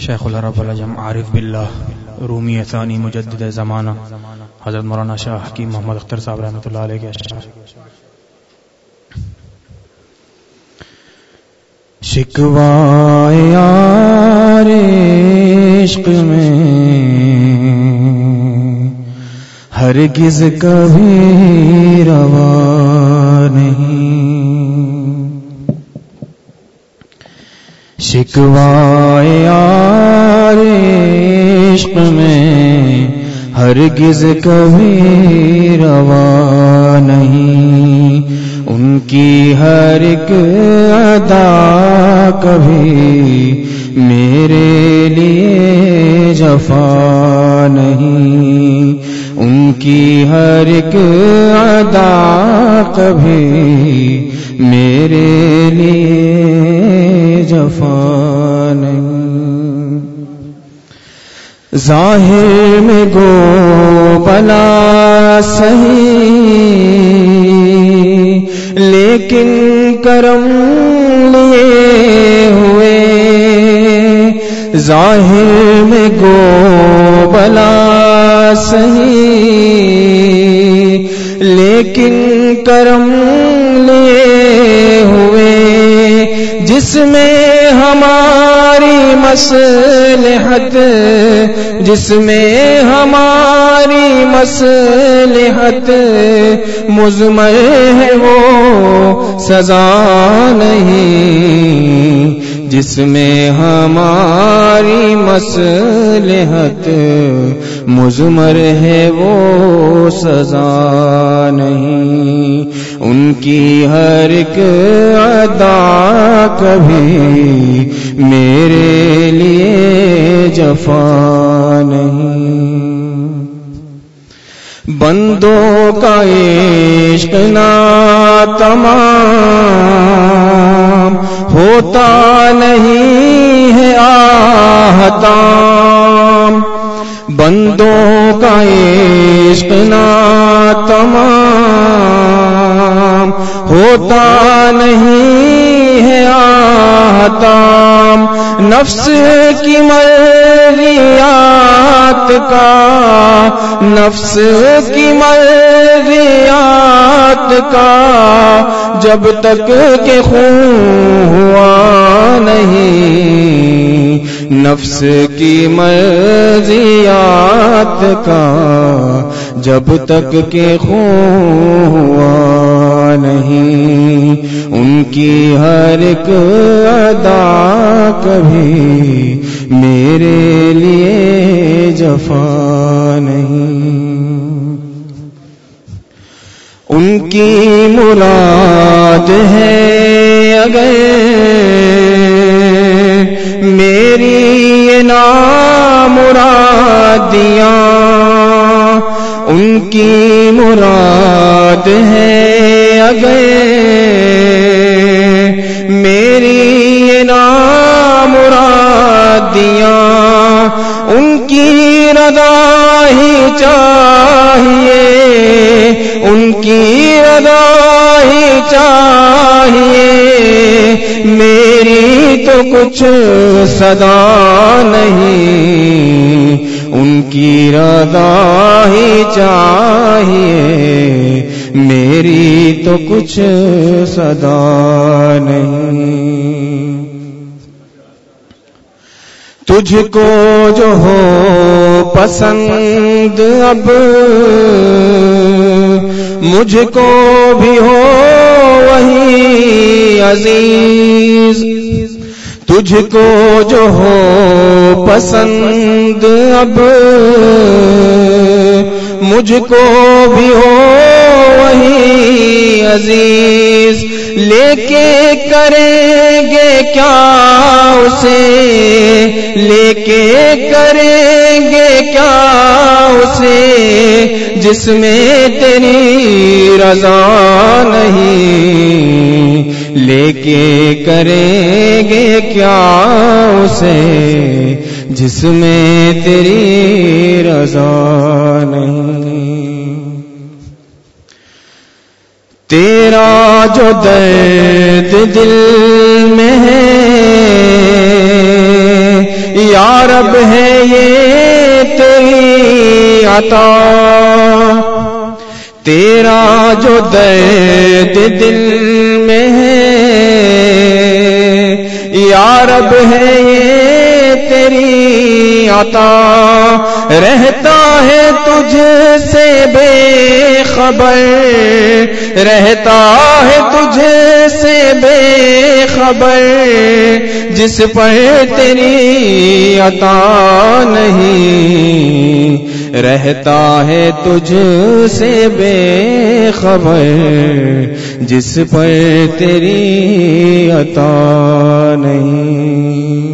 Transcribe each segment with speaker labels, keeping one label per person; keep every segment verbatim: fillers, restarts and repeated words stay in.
Speaker 1: شیخ العرب العجم عارف باللہ رومی ثانی مجدد زمانہ حضرت مولانا شاہ حکیم محمد اختر صاحب رحمۃ اللہ علیہ کے اشعار.
Speaker 2: شکوائے یار عشق میں ہرگز کبھی روا نہیں، شکوائے یار عشق میں ہرگز کبھی روا نہیں، ان کی ہر ایک ادا کبھی میرے لیے جفا نہیں، ان کی ہر ایک ادا کبھی میرے لیے جفا نہیں. ظاہر میں گو بلا سہی لیکن کرم لیے ہوئے، ظاہر میں گو بلا سہی لیکن کرم لیے ہوئے، جس میں ہماری مصلحت جس میں ہماری مصلحت مضمر ہے وہ سزا نہیں، جس میں ہماری مصلحت مضمر ہے وہ سزا نہیں، ان کی ہر ایک ادا کبھی میرے لیے جفا نہیں. بندوں کا عشق ناتمام ہوتا نہیں ہے آہتام، بندوں کا عشق ناتمام ہوتا نہیں ہے آہتام، نفس کی مرضیات کا نفس کی مرضیات کا جب تک کہ خون ہوا نہیں، نفس کی مرضیات کا جب تک کہ خون ہوا نہیں، ان کی ہر ایک ادا کبھی میرے لیے جفا نہیں، ان کی مراد ہے اگر میری یہ نامرادیاں، ان کی مراد ہے اگر میری یہ نامرادیاں، ان کی رضا ہی چاہیے، ان کی رضا ہی چاہیے، میری تو کچھ صدا نہیں، ان کی رضا ہی چاہیے، میری تو کچھ صدا نہیں. تجھ کو جو ہو پسند اب مجھ کو بھی ہو وہی عزیز، تجھ کو جو ہو پسند اب مجھ کو بھی ہو وہی عزیز، لے کے کریں گے کیا اسے لے کے کریں گے کیا اسے جس میں تیری رضا نہیں، لے کے کریں گے کیا اسے جس میں تیری رضا نہیں. تیرا جو درد دل میں ہے یا رب ہے یہ تیری عطا، تیرا جو درد دل میں ہے یا رب ہے یہ تیری عطا، رہتا ہے تجھ سے بے خبر، رہتا ہے تجھ سے بے خبر، جس پر تیری عطا نہیں، رہتا ہے تجھ سے بے خبر، جس پر تیری عطا نہیں۔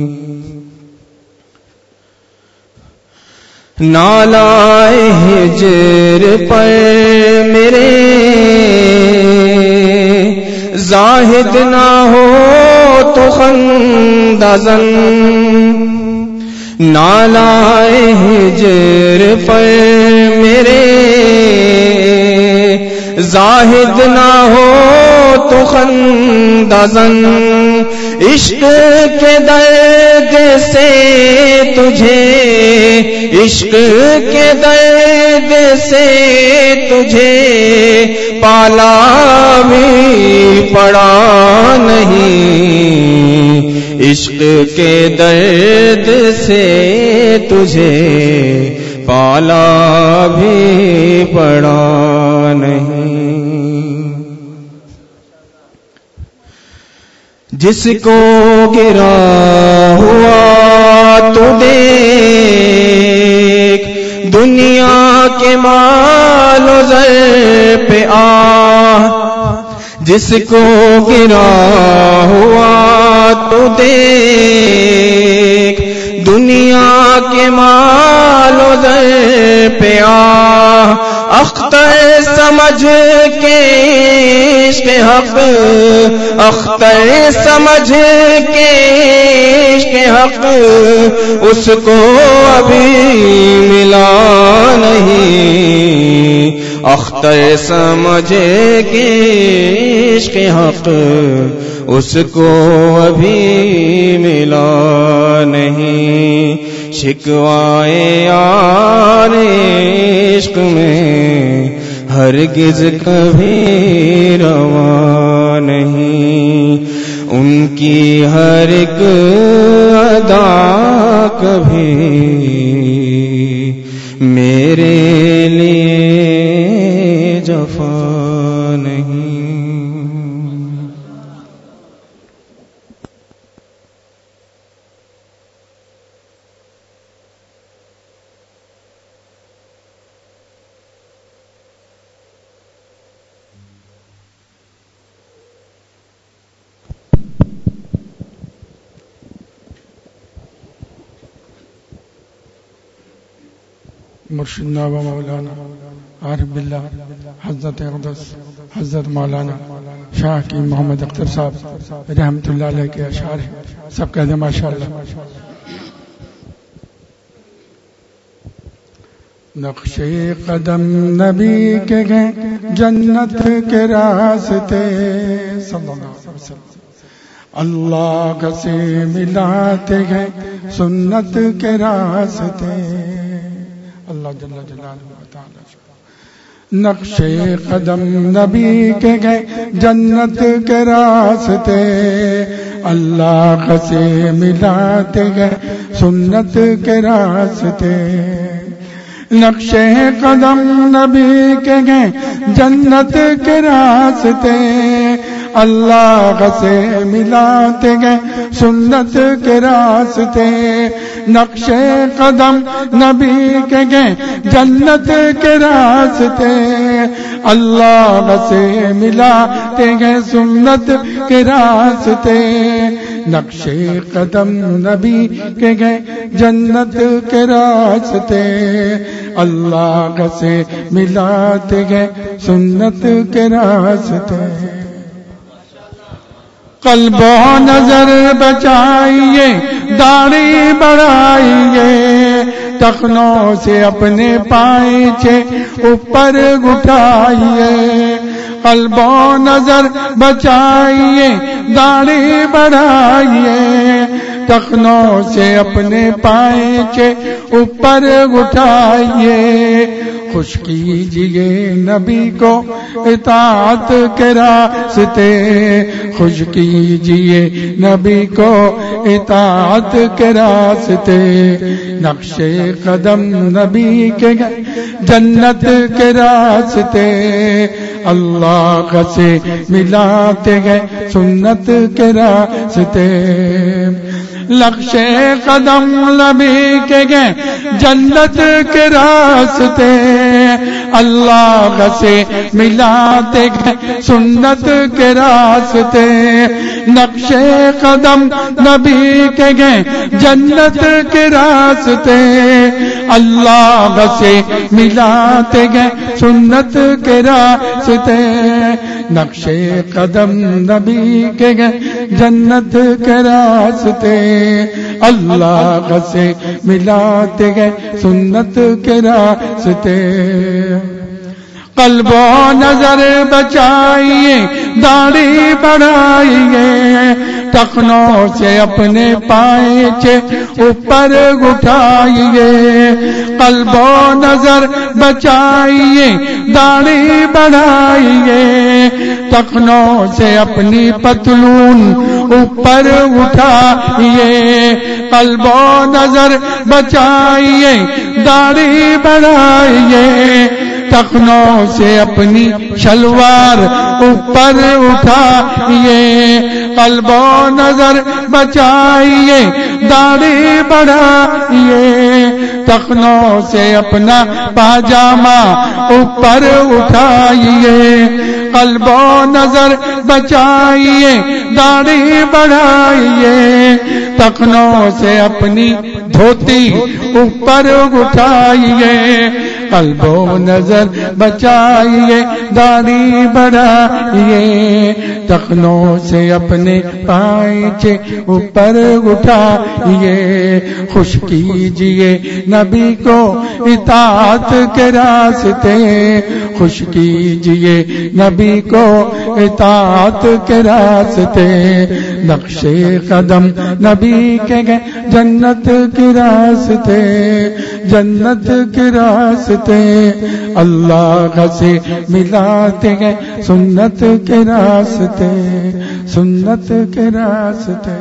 Speaker 2: نالائے ہجر پر میرے زاہد نہ ہو تو خندہ زن، نالائے ہجر پر میرے زاہد نہ ہو تو خندہ زن، عشق کے درد سے تجھے، عشق کے درد سے تجھے پالا بھی پڑا نہیں، عشق کے درد سے تجھے پالا بھی پڑا نہیں۔ جس کو گرا ہوا تو دیکھ، دنیا کے مال و زر پہ آ، جس کو گرا ہوا تو دیکھ، دنیا کے مال و زر پہ آ، اختر سمجھ کے عشق حق، اختر سمجھ کے عشق حق، اس کو ابھی ملا نہیں، اختر سمجھ کے عشق حق، اس کو ابھی ملا نہیں، شکوائے یار عشق میں ہرگز کبھی رواں نہیں، ان کی ہر ایک ادا کبھی میرے لیے جفا نہیں۔
Speaker 3: مرشدنا و مولانا عارف باللہ حضرت اقدس حضرت مولانا شاہ کی محمد اختر صاحب رحمت اللہ علیہ کے اشعار ہیں، سب کہتے ہیں ماشاءاللہ۔ نقش قدم نبی کے گئے جنت کے راستے، صلی اللہ علیہ وسلم اللہ سے ملاتے گئے سنت کے راستے، اللہ جل جلالہ تعالی۔ نقش قدم نبی کے گئے جنت کے راستے، اللہ سے ملاتے گئے سنت کے راستے، نقش قدم نبی کے گئے جنت کے راستے، اللہ سے ملاتے گئے سنت کے راستے، نقش قدم نبی کے گئے جنت کے راستے، اللہ سے ملاتے گئے سنت کے راستے، نقش قدم نبی کے گئے جنت کے راستے، اللہ سے ملاتے گئے سنت کے راستے۔ قلب و نظر بچائیے داڑھی بڑھائیے، ٹخنوں سے اپنے پائچے اوپر اٹھائیے، قلب و نظر بچائیے داڑھی بڑھائیے، تخنوں سے اپنے پائچے اوپر اٹھائیے خوش کیجئے نبی کو اطاعت کے راستے خوش کیجئے نبی کو اطاعت کے راستے نقش قدم نبی کے جنت کے راستے اللہ سے ملاتے گئے سنت کے راستے نقش قدم نبی کے گئے جنت کے راستے اللہ سے ملاتے گئے سنت کے راستے نقش قدم نبی کے گئے جنت کے راستے اللہ سے ملاتے گئے سنت کے راستے نقش قدم نبی کے گئے جنت کے راستے اللہ سے ملاتے گئے سنت کے راستے قلب و نظر بچائیے داڑھی بڑھائیے ٹخنوں سے اپنے پائچے اوپر اٹھائیے قلب و نظر بچائیے داڑھی بڑھائیے ٹخنوں سے اپنی پتلون اوپر اٹھائیے قلب و نظر بچائیے داڑھی بڑھائیے ٹخنوں سے اپنی شلوار اوپر اٹھائیے قلب و نظر بچائیے داڑھی بڑھائیے ٹخنوں سے اپنا پاجامہ اوپر اٹھائیے قلب و نظر بچائیے داڑھی بڑھائیے ٹخنوں سے اپنی دھوتی اوپر اٹھائیے قلب و نظر بچائیے داڑھی بڑھائیے ٹخنوں سے اپنے پائچے اوپر اٹھائیے خوش کیجئے نبی کو اطاعت کے راستے خوش کیجئے نبی کو اطاعت کے راستے نقش قدم نبی کے گئے جنت کے راستے جنت کے راستے اللہ سے ملاتے گئے سنت کے راستے سنت کے راستے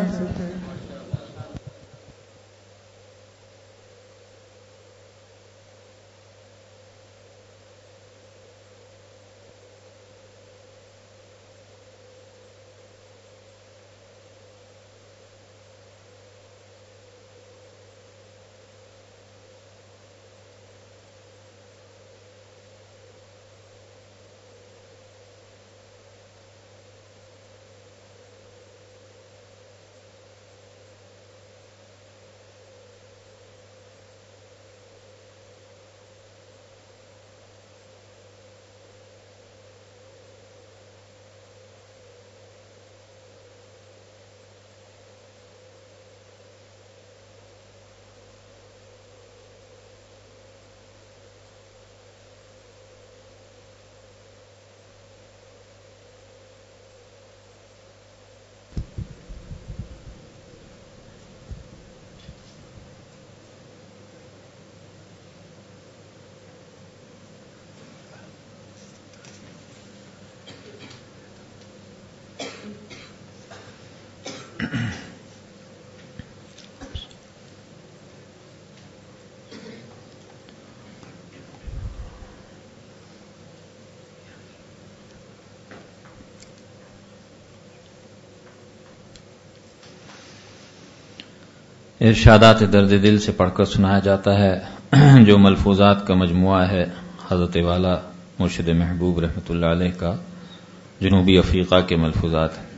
Speaker 4: ارشادات درد دل سے پڑھ کر سنایا جاتا ہے جو ملفوظات کا مجموعہ ہے حضرت والا مرشد محبوب رحمۃ اللہ علیہ کا جنوبی افریقہ کے ملفوظات ہیں.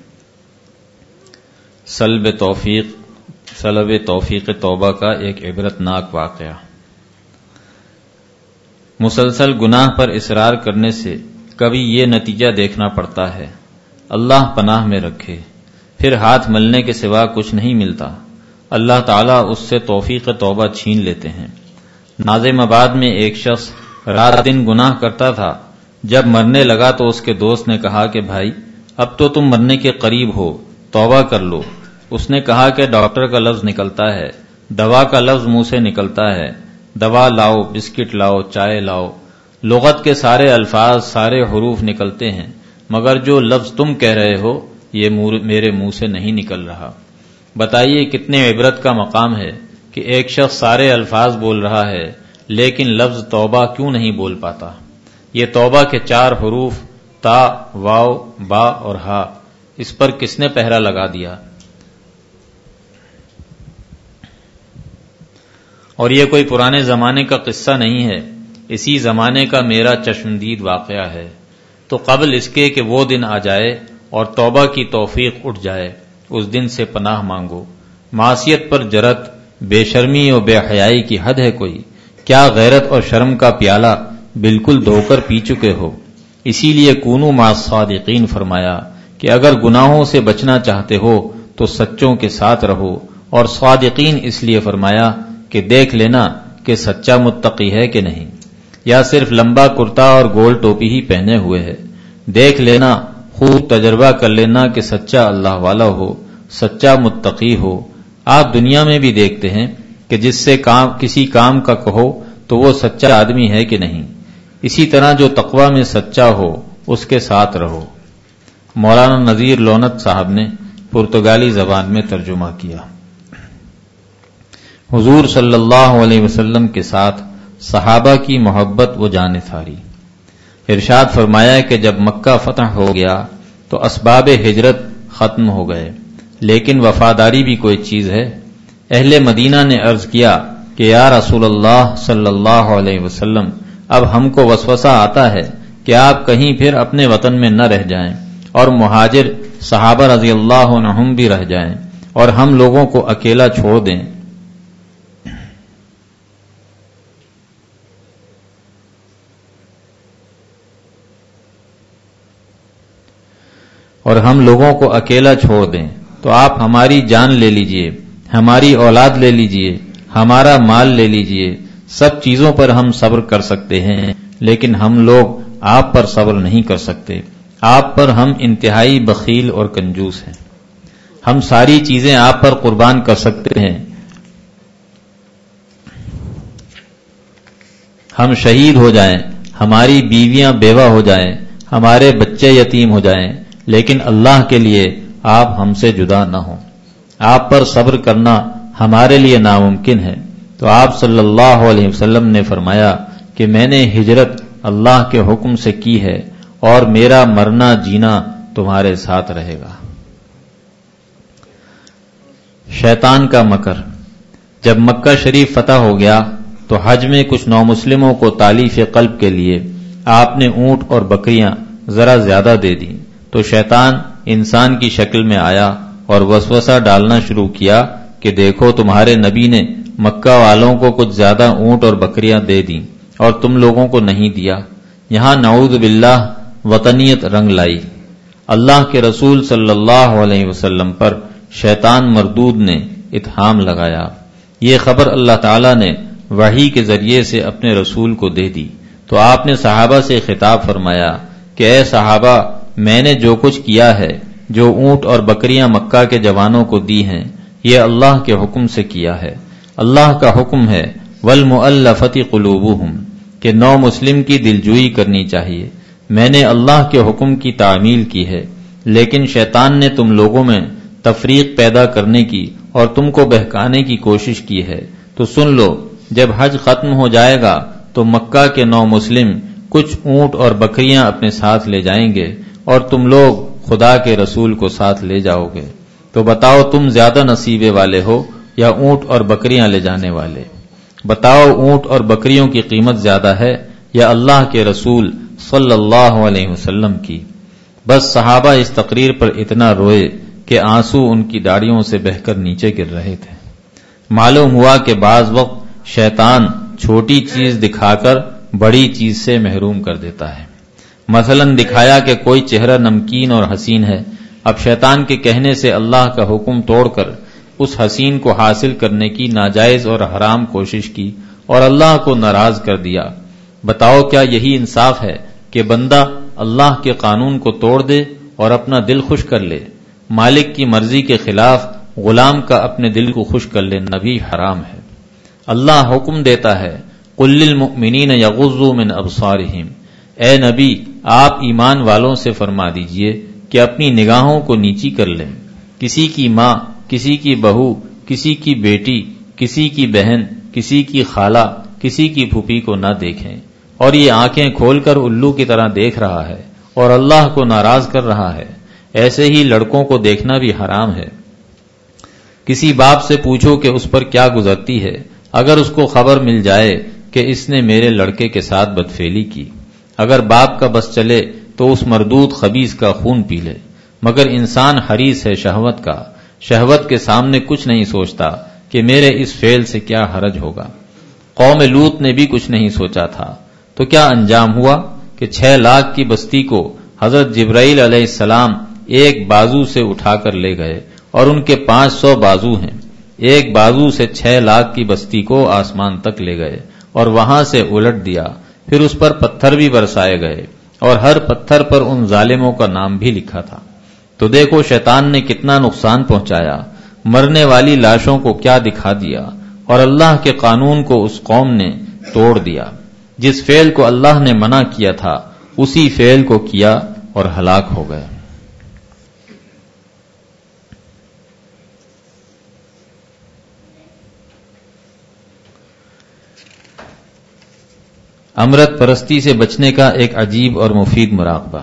Speaker 4: سلب توفیق سلب توفیق توبہ کا ایک عبرت ناک واقعہ. مسلسل گناہ پر اصرار کرنے سے کبھی یہ نتیجہ دیکھنا پڑتا ہے اللہ پناہ میں رکھے پھر ہاتھ ملنے کے سوا کچھ نہیں ملتا. اللہ تعالیٰ اس سے توفیق توبہ چھین لیتے ہیں. نازم آباد میں ایک شخص رات دن گناہ کرتا تھا. جب مرنے لگا تو اس کے دوست نے کہا کہ بھائی اب تو تم مرنے کے قریب ہو، توبہ کر لو. اس نے کہا کہ ڈاکٹر کا لفظ نکلتا ہے، دوا کا لفظ منہ سے نکلتا ہے، دوا لاؤ، بسکٹ لاؤ، چائے لاؤ، لغت کے سارے الفاظ، سارے حروف نکلتے ہیں، مگر جو لفظ تم کہہ رہے ہو یہ میرے منہ سے نہیں نکل رہا۔ بتائیے کتنے عبرت کا مقام ہے کہ ایک شخص سارے الفاظ بول رہا ہے لیکن لفظ توبہ کیوں نہیں بول پاتا۔ یہ توبہ کے چار حروف تا، واو، با اور ہا، اس پر کس نے پہرا لگا دیا؟ اور یہ کوئی پرانے زمانے کا قصہ نہیں ہے، اسی زمانے کا میرا چشمدید واقعہ ہے۔ تو قبل اس کے کہ وہ دن آ جائے اور توبہ کی توفیق اٹھ جائے، اس دن سے پناہ مانگو۔ معصیت پر جرت، بے شرمی اور بے حیائی کی حد ہے کوئی؟ کیا غیرت اور شرم کا پیالہ بالکل دھو کر پی چکے ہو؟ اسی لیے کونو مع الصادقین فرمایا کہ اگر گناہوں سے بچنا چاہتے ہو تو سچوں کے ساتھ رہو، اور صادقین اس لیے فرمایا کہ دیکھ لینا کہ سچا متقی ہے کہ نہیں، یا صرف لمبا کرتا اور گول ٹوپی ہی پہنے ہوئے ہے۔ دیکھ لینا، خوب تجربہ کر لینا کہ سچا اللہ والا ہو، سچا متقی ہو۔ آپ دنیا میں بھی دیکھتے ہیں کہ جس سے کام کسی کام کا کہو تو وہ سچا آدمی ہے کہ نہیں، اسی طرح جو تقوی میں سچا ہو اس کے ساتھ رہو۔ مولانا نذیر لونت صاحب نے پرتگالی زبان میں ترجمہ کیا۔ حضور صلی اللہ علیہ وسلم کے ساتھ صحابہ کی محبت و جانثاری۔ ارشاد فرمایا کہ جب مکہ فتح ہو گیا تو اسباب ہجرت ختم ہو گئے، لیکن وفاداری بھی کوئی چیز ہے۔ اہل مدینہ نے عرض کیا کہ یا رسول اللہ صلی اللہ علیہ وسلم، اب ہم کو وسوسہ آتا ہے کہ آپ کہیں پھر اپنے وطن میں نہ رہ جائیں اور مہاجر صحابہ رضی اللہ عنہم بھی رہ جائیں اور ہم لوگوں کو اکیلا چھوڑ دیں۔ اور ہم لوگوں کو اکیلا چھوڑ دیں تو آپ ہماری جان لے لیجئے، ہماری اولاد لے لیجئے، ہمارا مال لے لیجئے، سب چیزوں پر ہم صبر کر سکتے ہیں، لیکن ہم لوگ آپ پر صبر نہیں کر سکتے۔ آپ پر ہم انتہائی بخیل اور کنجوس ہیں۔ ہم ساری چیزیں آپ پر قربان کر سکتے ہیں، ہم شہید ہو جائیں، ہماری بیویاں بیوہ ہو جائیں، ہمارے بچے یتیم ہو جائیں، لیکن اللہ کے لیے آپ ہم سے جدا نہ ہوں۔ آپ پر صبر کرنا ہمارے لیے ناممکن ہے۔ تو آپ صلی اللہ علیہ وسلم نے فرمایا کہ میں نے ہجرت اللہ کے حکم سے کی ہے اور میرا مرنا جینا تمہارے ساتھ رہے گا۔ شیطان کا مکر۔ جب مکہ شریف فتح ہو گیا تو حج میں کچھ نومسلموں کو تالیف قلب کے لیے آپ نے اونٹ اور بکریاں ذرا زیادہ دے دیں، تو شیطان انسان کی شکل میں آیا اور وسوسہ ڈالنا شروع کیا کہ دیکھو تمہارے نبی نے مکہ والوں کو کچھ زیادہ اونٹ اور بکریاں دے دیں اور تم لوگوں کو نہیں دیا۔ یہاں نعوذ باللہ وطنیت رنگ لائی۔ اللہ کے رسول صلی اللہ علیہ وسلم پر شیطان مردود نے اتہام لگایا۔ یہ خبر اللہ تعالی نے وحی کے ذریعے سے اپنے رسول کو دے دی، تو آپ نے صحابہ سے خطاب فرمایا کہ اے صحابہ، میں نے جو کچھ کیا ہے، جو اونٹ اور بکریاں مکہ کے جوانوں کو دی ہیں، یہ اللہ کے حکم سے کیا ہے۔ اللہ کا حکم ہے والمؤلفۃ قلوبہم، کہ نو مسلم کی دلجوئی کرنی چاہیے۔ میں نے اللہ کے حکم کی تعمیل کی ہے، لیکن شیطان نے تم لوگوں میں تفریق پیدا کرنے کی اور تم کو بہکانے کی کوشش کی ہے۔ تو سن لو، جب حج ختم ہو جائے گا تو مکہ کے نو مسلم کچھ اونٹ اور بکریاں اپنے ساتھ لے جائیں گے اور تم لوگ خدا کے رسول کو ساتھ لے جاؤ گے۔ تو بتاؤ تم زیادہ نصیبے والے ہو یا اونٹ اور بکریاں لے جانے والے؟ بتاؤ اونٹ اور بکریوں کی قیمت زیادہ ہے یا اللہ کے رسول صلی اللہ علیہ وسلم کی؟ بس صحابہ اس تقریر پر اتنا روئے کہ آنسو ان کی داڑھیوں سے بہہ کر نیچے گر رہے تھے۔ معلوم ہوا کہ بعض وقت شیطان چھوٹی چیز دکھا کر بڑی چیز سے محروم کر دیتا ہے۔ مثلا دکھایا کہ کوئی چہرہ نمکین اور حسین ہے، اب شیطان کے کہنے سے اللہ کا حکم توڑ کر اس حسین کو حاصل کرنے کی ناجائز اور حرام کوشش کی اور اللہ کو ناراض کر دیا۔ بتاؤ کیا یہی انصاف ہے کہ بندہ اللہ کے قانون کو توڑ دے اور اپنا دل خوش کر لے؟ مالک کی مرضی کے خلاف غلام کا اپنے دل کو خوش کر لینا بھی حرام ہے۔ اللہ حکم دیتا ہے قل للمؤمنین یغضوا من ابصارہم، اے نبی آپ ایمان والوں سے فرما دیجئے کہ اپنی نگاہوں کو نیچی کر لیں، کسی کی ماں، کسی کی بہو، کسی کی بیٹی، کسی کی بہن، کسی کی خالہ، کسی کی پھوپھی کو نہ دیکھیں، اور یہ آنکھیں کھول کر الو کی طرح دیکھ رہا ہے اور اللہ کو ناراض کر رہا ہے، ایسے ہی لڑکوں کو دیکھنا بھی حرام ہے۔ کسی باپ سے پوچھو کہ اس پر کیا گزرتی ہے، اگر اس کو خبر مل جائے کہ اس نے میرے لڑکے کے ساتھ بدفعلی کی، اگر باپ کا بس چلے تو اس مردود خبیث کا خون پی لے، مگر انسان حریص ہے شہوت کا، شہوت کے سامنے کچھ نہیں سوچتا کہ میرے اس فعل سے کیا حرج ہوگا۔ قوم لوط نے بھی کچھ نہیں سوچا تھا، تو کیا انجام ہوا کہ چھ لاکھ کی بستی کو حضرت جبرائیل علیہ السلام ایک بازو سے اٹھا کر لے گئے، اور ان کے پانچ سو بازو ہیں، ایک بازو سے چھ لاکھ کی بستی کو آسمان تک لے گئے اور وہاں سے الٹ دیا، پھر اس پر پتھر بھی برسائے گئے اور ہر پتھر پر ان ظالموں کا نام بھی لکھا تھا۔ تو دیکھو شیطان نے کتنا نقصان پہنچایا، مرنے والی لاشوں کو کیا دکھا دیا، اور اللہ کے قانون کو اس قوم نے توڑ دیا۔ جس فعل کو اللہ نے منع کیا تھا اسی فعل کو کیا اور ہلاک ہو گئے۔ امرت پرستی سے بچنے کا ایک عجیب اور مفید مراقبہ۔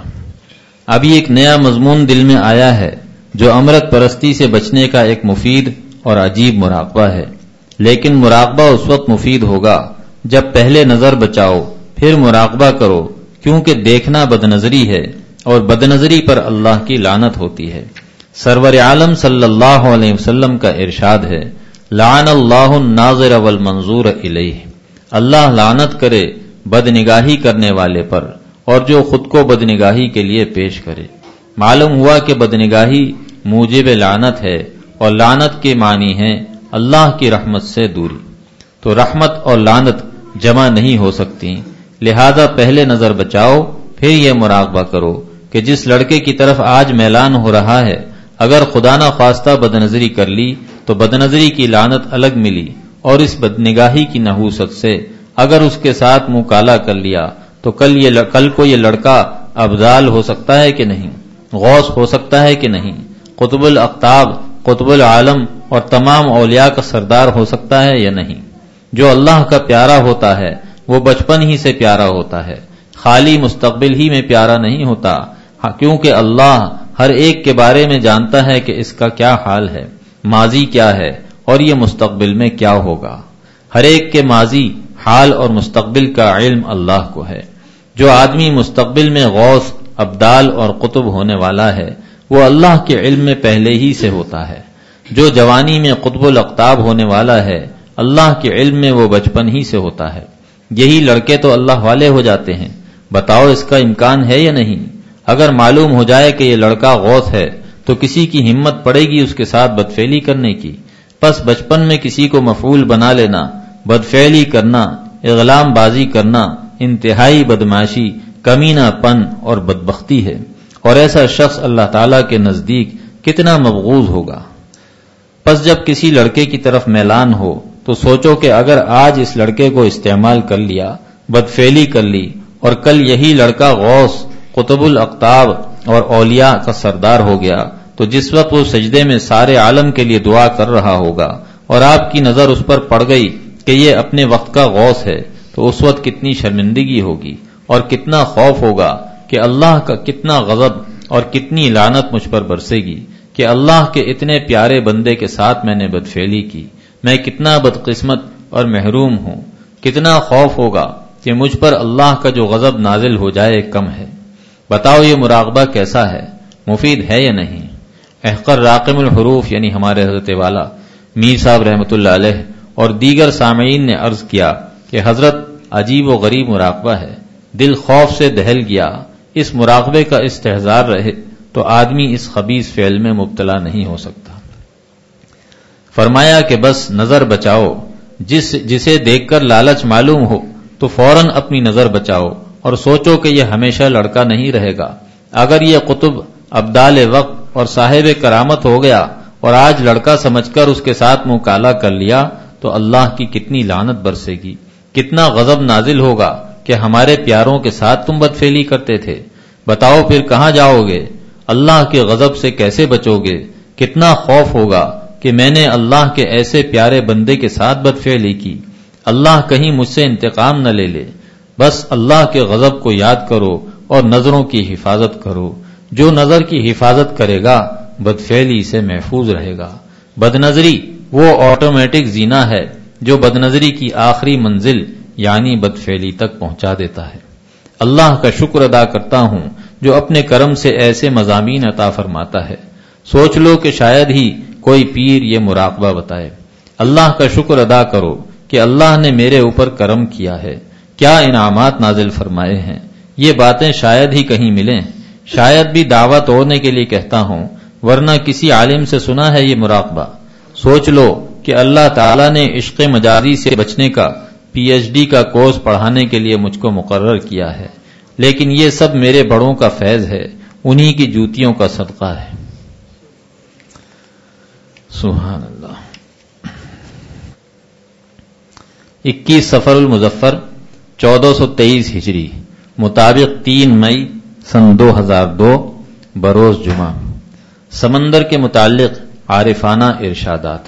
Speaker 4: ابھی ایک نیا مضمون دل میں آیا ہے جو امرت پرستی سے بچنے کا ایک مفید اور عجیب مراقبہ ہے، لیکن مراقبہ اس وقت مفید ہوگا جب پہلے نظر بچاؤ پھر مراقبہ کرو، کیونکہ دیکھنا بدنظری ہے اور بدنظری پر اللہ کی لعنت ہوتی ہے۔ سرور عالم صلی اللہ علیہ وسلم کا ارشاد ہے لعن اللہ الناظر والمنظور الیہ، اللہ لعنت کرے بدنگاہی کرنے والے پر اور جو خود کو بدنگاہی کے لیے پیش کرے۔ معلوم ہوا کہ بدنگاہی موجب لعنت ہے اور لعنت کے معنی ہیں اللہ کی رحمت سے دوری، تو رحمت اور لعنت جمع نہیں ہو سکتی، لہذا پہلے نظر بچاؤ پھر یہ مراقبہ کرو کہ جس لڑکے کی طرف آج میلان ہو رہا ہے اگر خدا نہ خواستہ بدنظری کر لی تو بدنظری کی لعنت الگ ملی، اور اس بدنگاہی کی نحوست سے اگر اس کے ساتھ منہ کالا کر لیا تو کل یہ کل کو یہ لڑکا ابدال ہو سکتا ہے کہ نہیں، غوث ہو سکتا ہے کہ نہیں، قطب الاقطاب، قطب العالم اور تمام اولیاء کا سردار ہو سکتا ہے یا نہیں۔ جو اللہ کا پیارا ہوتا ہے وہ بچپن ہی سے پیارا ہوتا ہے، خالی مستقبل ہی میں پیارا نہیں ہوتا، کیونکہ اللہ ہر ایک کے بارے میں جانتا ہے کہ اس کا کیا حال ہے، ماضی کیا ہے اور یہ مستقبل میں کیا ہوگا۔ ہر ایک کے ماضی، حال اور مستقبل کا علم اللہ کو ہے۔ جو آدمی مستقبل میں غوث، ابدال اور قطب ہونے والا ہے وہ اللہ کے علم میں پہلے ہی سے ہوتا ہے۔ جو جوانی میں قطب الاقطاب ہونے والا ہے اللہ کے علم میں وہ بچپن ہی سے ہوتا ہے۔ یہی لڑکے تو اللہ والے ہو جاتے ہیں، بتاؤ اس کا امکان ہے یا نہیں؟ اگر معلوم ہو جائے کہ یہ لڑکا غوث ہے تو کسی کی ہمت پڑے گی اس کے ساتھ بدفعلی کرنے کی؟ پس بچپن میں کسی کو مفعول بنا لینا، بدفعلی کرنا، اغلام بازی کرنا انتہائی بدمعاشی، کمینہ پن اور بدبختی ہے، اور ایسا شخص اللہ تعالیٰ کے نزدیک کتنا مبغوض ہوگا۔ پس جب کسی لڑکے کی طرف میلان ہو تو سوچو کہ اگر آج اس لڑکے کو استعمال کر لیا، بدفعلی کر لی، اور کل یہی لڑکا غوث، قطب الاقطاب اور اولیاء کا سردار ہو گیا تو جس وقت وہ سجدے میں سارے عالم کے لیے دعا کر رہا ہوگا اور آپ کی نظر اس پر پڑ گئی کہ یہ اپنے وقت کا غوث ہے تو اس وقت کتنی شرمندگی ہوگی اور کتنا خوف ہوگا کہ اللہ کا کتنا غضب اور کتنی لعنت مجھ پر برسے گی کہ اللہ کے اتنے پیارے بندے کے ساتھ میں نے بدفعلی کی، میں کتنا بدقسمت اور محروم ہوں۔ کتنا خوف ہوگا کہ مجھ پر اللہ کا جو غضب نازل ہو جائے کم ہے۔ بتاؤ یہ مراقبہ کیسا ہے، مفید ہے یا نہیں؟ احقر راقم الحروف یعنی ہمارے حضرت والا میر صاحب رحمۃ اللہ علیہ اور دیگر سامعین نے عرض کیا کہ حضرت عجیب و غریب مراقبہ ہے، دل خوف سے دہل گیا۔ اس مراقبے کا استحضار رہے تو آدمی اس خبیث فعل میں مبتلا نہیں ہو سکتا۔ فرمایا کہ بس نظر بچاؤ، جس جسے دیکھ کر لالچ معلوم ہو تو فوراً اپنی نظر بچاؤ اور سوچو کہ یہ ہمیشہ لڑکا نہیں رہے گا۔ اگر یہ قطب ابدال وقت اور صاحب کرامت ہو گیا اور آج لڑکا سمجھ کر اس کے ساتھ منہ کالا کر لیا تو اللہ کی کتنی لعنت برسے گی، کتنا غضب نازل ہوگا کہ ہمارے پیاروں کے ساتھ تم بدفعلی کرتے تھے، بتاؤ پھر کہاں جاؤ گے، اللہ کے غضب سے کیسے بچو گے، کتنا خوف ہوگا کہ میں نے اللہ کے ایسے پیارے بندے کے ساتھ بدفعلی کی، اللہ کہیں مجھ سے انتقام نہ لے لے۔ بس اللہ کے غضب کو یاد کرو اور نظروں کی حفاظت کرو، جو نظر کی حفاظت کرے گا بدفعلی سے محفوظ رہے گا۔ بدنظری وہ آٹومیٹک زینہ ہے جو بدنظری کی آخری منزل یعنی بدفعلی تک پہنچا دیتا ہے۔ اللہ کا شکر ادا کرتا ہوں جو اپنے کرم سے ایسے مضامین عطا فرماتا ہے، سوچ لو کہ شاید ہی کوئی پیر یہ مراقبہ بتائے۔ اللہ کا شکر ادا کرو کہ اللہ نے میرے اوپر کرم کیا ہے، کیا انعامات نازل فرمائے ہیں، یہ باتیں شاید ہی کہیں ملیں، شاید بھی دعوت توڑنے کے لیے کہتا ہوں، ورنہ کسی عالم سے سنا ہے یہ مراقبہ۔ سوچ لو کہ اللہ تعالیٰ نے عشق مجازی سے بچنے کا پی ایچ ڈی کا کورس پڑھانے کے لیے مجھ کو مقرر کیا ہے، لیکن یہ سب میرے بڑوں کا فیض ہے، انہی کی جوتیوں کا صدقہ ہے۔ سبحان اللہ۔ اکیس سفر المظفر چودہ سو تیئیس ہجری مطابق تین مئی سن دو ہزار دو بروز جمعہ۔ سمندر کے متعلق عارفانہ ارشادات۔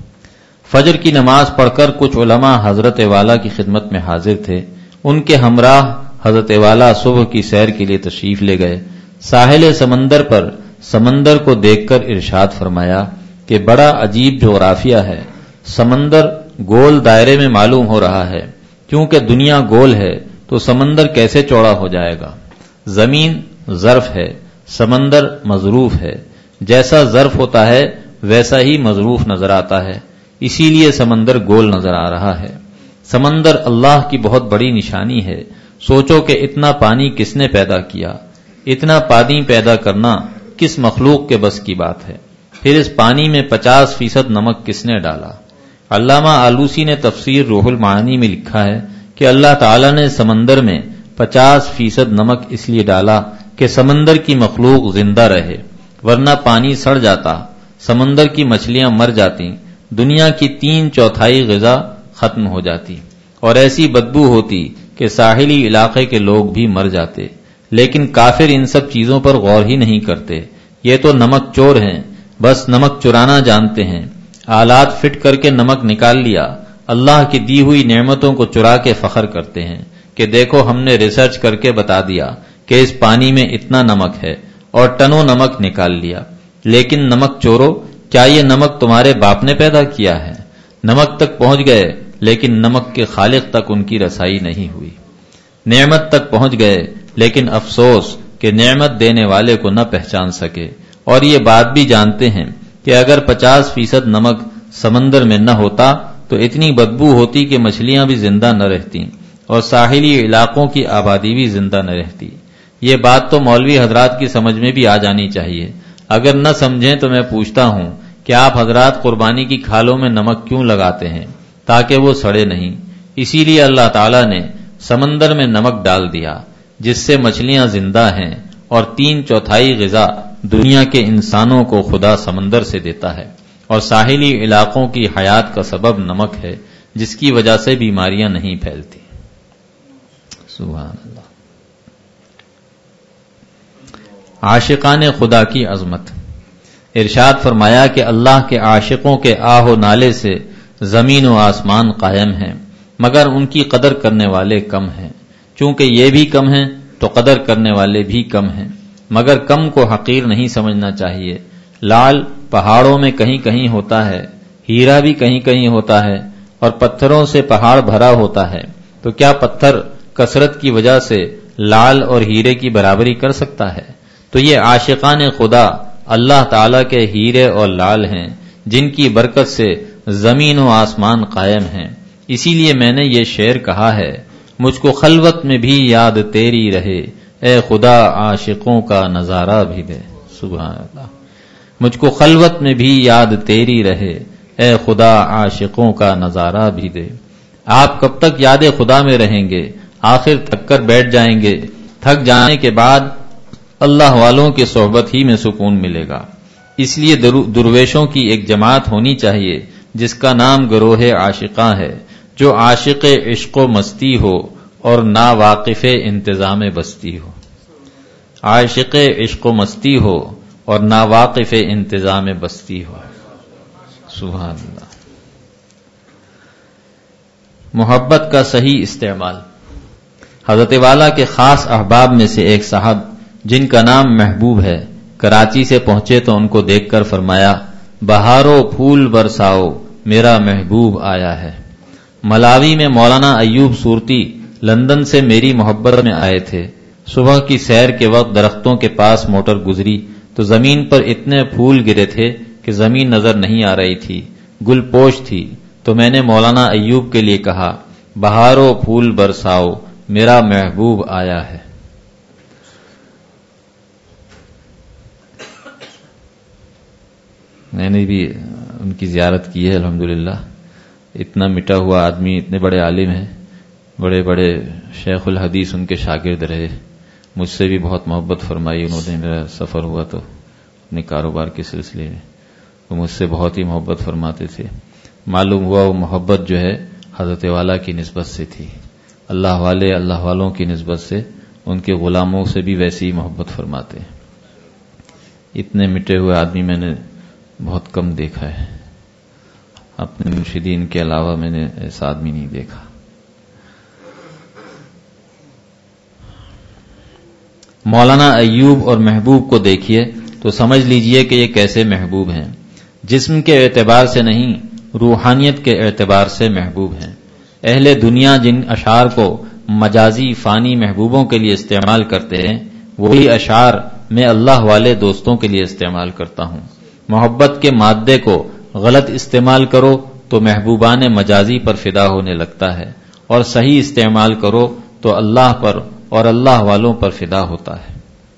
Speaker 4: فجر کی نماز پڑھ کر کچھ علماء حضرت والا کی خدمت میں حاضر تھے، ان کے ہمراہ حضرت والا صبح کی سیر کے لیے تشریف لے گئے۔ ساحل سمندر پر سمندر کو دیکھ کر ارشاد فرمایا کہ بڑا عجیب جغرافیہ ہے، سمندر گول دائرے میں معلوم ہو رہا ہے، کیونکہ دنیا گول ہے تو سمندر کیسے چوڑا ہو جائے گا؟ زمین ظرف ہے، سمندر مظروف ہے، جیسا ظرف ہوتا ہے ویسا ہی مظروف نظر آتا ہے، اسی لیے سمندر گول نظر آ رہا ہے۔ سمندر اللہ کی بہت بڑی نشانی ہے، سوچو کہ اتنا پانی کس نے پیدا کیا، اتنا پانی پیدا کرنا کس مخلوق کے بس کی بات ہے، پھر اس پانی میں پچاس فیصد نمک کس نے ڈالا؟ علامہ آلوسی نے تفسیر روح المعانی میں لکھا ہے کہ اللہ تعالیٰ نے سمندر میں پچاس فیصد نمک اس لیے ڈالا کہ سمندر کی مخلوق زندہ رہے، ورنہ پانی سڑ جاتا، سمندر کی مچھلیاں مر جاتی، دنیا کی تین چوتھائی غذا ختم ہو جاتی، اور ایسی بدبو ہوتی کہ ساحلی علاقے کے لوگ بھی مر جاتے۔ لیکن کافر ان سب چیزوں پر غور ہی نہیں کرتے، یہ تو نمک چور ہیں، بس نمک چرانا جانتے ہیں، آلات فٹ کر کے نمک نکال لیا، اللہ کی دی ہوئی نعمتوں کو چرا کے فخر کرتے ہیں کہ دیکھو ہم نے ریسرچ کر کے بتا دیا کہ اس پانی میں اتنا نمک ہے، اور ٹنوں نمک نکال لیا۔ لیکن نمک چورو، کیا یہ نمک تمہارے باپ نے پیدا کیا ہے؟ نمک تک پہنچ گئے لیکن نمک کے خالق تک ان کی رسائی نہیں ہوئی۔ نعمت تک پہنچ گئے لیکن افسوس کہ نعمت دینے والے کو نہ پہچان سکے، اور یہ بات بھی جانتے ہیں کہ اگر پچاس فیصد نمک سمندر میں نہ ہوتا تو اتنی بدبو ہوتی کہ مچھلیاں بھی زندہ نہ رہتی اور ساحلی علاقوں کی آبادی بھی زندہ نہ رہتی۔ یہ بات تو مولوی حضرات کی سمجھ میں بھی آ جانی چاہیے، اگر نہ سمجھیں تو میں پوچھتا ہوں کہ آپ حضرات قربانی کی کھالوں میں نمک کیوں لگاتے ہیں؟ تاکہ وہ سڑے نہیں۔ اسی لیے اللہ تعالیٰ نے سمندر میں نمک ڈال دیا جس سے مچھلیاں زندہ ہیں، اور تین چوتھائی غذا دنیا کے انسانوں کو خدا سمندر سے دیتا ہے، اور ساحلی علاقوں کی حیات کا سبب نمک ہے جس کی وجہ سے بیماریاں نہیں پھیلتی۔ سبحان اللہ۔ عاشقان خدا کی عظمت۔ ارشاد فرمایا کہ اللہ کے عاشقوں کے آہ و نالے سے زمین و آسمان قائم ہیں، مگر ان کی قدر کرنے والے کم ہیں۔ چونکہ یہ بھی کم ہیں تو قدر کرنے والے بھی کم ہیں، مگر کم کو حقیر نہیں سمجھنا چاہیے۔ لال پہاڑوں میں کہیں کہیں ہوتا ہے، ہیرا بھی کہیں کہیں ہوتا ہے، اور پتھروں سے پہاڑ بھرا ہوتا ہے، تو کیا پتھر کثرت کی وجہ سے لال اور ہیرے کی برابری کر سکتا ہے؟ تو یہ عاشقان خدا اللہ تعالیٰ کے ہیرے اور لال ہیں جن کی برکت سے زمین و آسمان قائم ہیں۔ اسی لیے میں نے یہ شعر کہا ہے، مجھ کو خلوت میں بھی یاد تیری رہے، اے خدا عاشقوں کا نظارہ بھی دے۔ سبحان اللہ۔ مجھ کو خلوت میں بھی یاد تیری رہے، اے خدا عاشقوں کا نظارہ بھی دے۔ آپ کب تک یاد خدا میں رہیں گے؟ آخر تھک کر بیٹھ جائیں گے، تھک جانے کے بعد اللہ والوں کی صحبت ہی میں سکون ملے گا۔ اس لیے درویشوں کی ایک جماعت ہونی چاہیے جس کا نام گروہ عاشقاں ہے، جو عاشق عشق و مستی ہو اور نا واقف انتظام بستی ہو. عاشق عشق و مستی ہو اور نا واقف انتظام بستی ہو. سبحان اللہ. محبت کا صحیح استعمال. حضرت والا کے خاص احباب میں سے ایک صاحب جن کا نام محبوب ہے کراچی سے پہنچے تو ان کو دیکھ کر فرمایا، بہارو پھول برساؤ میرا محبوب آیا ہے. ملاوی میں مولانا ایوب صورتی لندن سے میری محبت میں آئے تھے. صبح کی سیر کے وقت درختوں کے پاس موٹر گزری تو زمین پر اتنے پھول گرے تھے کہ زمین نظر نہیں آ رہی تھی، گل پوش تھی. تو میں نے مولانا ایوب کے لیے کہا، بہارو پھول برساؤ میرا محبوب آیا ہے. میں نے بھی ان کی زیارت کی ہے الحمدللہ. اتنا مٹا ہوا آدمی، اتنے بڑے عالم ہیں، بڑے بڑے شیخ الحدیث ان کے شاگرد رہے. مجھ سے بھی بہت محبت فرمائی انہوں نے. میرا سفر ہوا تو اپنے کاروبار کے سلسلے میں وہ مجھ سے بہت ہی محبت فرماتے تھے. معلوم ہوا وہ محبت جو ہے حضرت والا کی نسبت سے تھی. اللہ والے اللہ والوں کی نسبت سے ان کے غلاموں سے بھی ویسی ہی محبت فرماتے ہیں. اتنے مٹے ہوئے آدمی میں نے بہت کم دیکھا ہے. اپنے مرشدین کے علاوہ میں نے ایسا آدمی نہیں دیکھا. مولانا ایوب اور محبوب کو دیکھیے تو سمجھ لیجئے کہ یہ کیسے محبوب ہیں. جسم کے اعتبار سے نہیں، روحانیت کے اعتبار سے محبوب ہیں. اہل دنیا جن اشعار کو مجازی فانی محبوبوں کے لیے استعمال کرتے ہیں، وہی اشعار میں اللہ والے دوستوں کے لیے استعمال کرتا ہوں. محبت کے مادے کو غلط استعمال کرو تو محبوبان مجازی پر فدا ہونے لگتا ہے، اور صحیح استعمال کرو تو اللہ پر اور اللہ والوں پر فدا ہوتا ہے.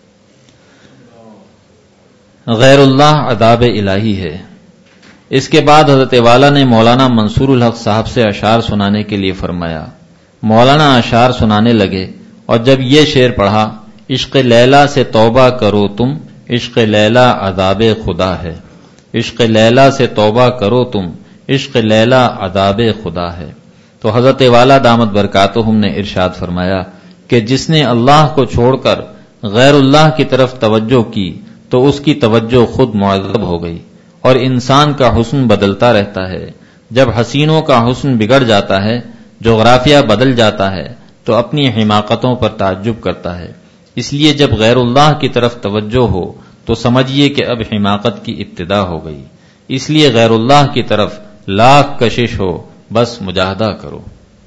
Speaker 4: غیر اللہ عذاب الہی ہے. اس کے بعد حضرت والا نے مولانا منصور الحق صاحب سے اشعار سنانے کے لیے فرمایا. مولانا اشعار سنانے لگے اور جب یہ شعر پڑھا، عشق لیلا سے توبہ کرو تم، عشق لیلا عذاب خدا ہے. عشق لیلا سے توبہ کرو تم، عشق لیلا عذاب خدا ہے. تو حضرت والا دامت برکاتہم نے ارشاد فرمایا کہ جس نے اللہ کو چھوڑ کر غیر اللہ کی طرف توجہ کی تو اس کی توجہ خود معذب ہو گئی. اور انسان کا حسن بدلتا رہتا ہے. جب حسینوں کا حسن بگڑ جاتا ہے، جغرافیہ بدل جاتا ہے، تو اپنی حماقتوں پر تعجب کرتا ہے. اس لیے جب غیر اللہ کی طرف توجہ ہو تو سمجھیے کہ اب حماقت کی ابتدا ہو گئی. اس لیے غیر اللہ کی طرف لاکھ کشش ہو، بس مجاہدہ کرو.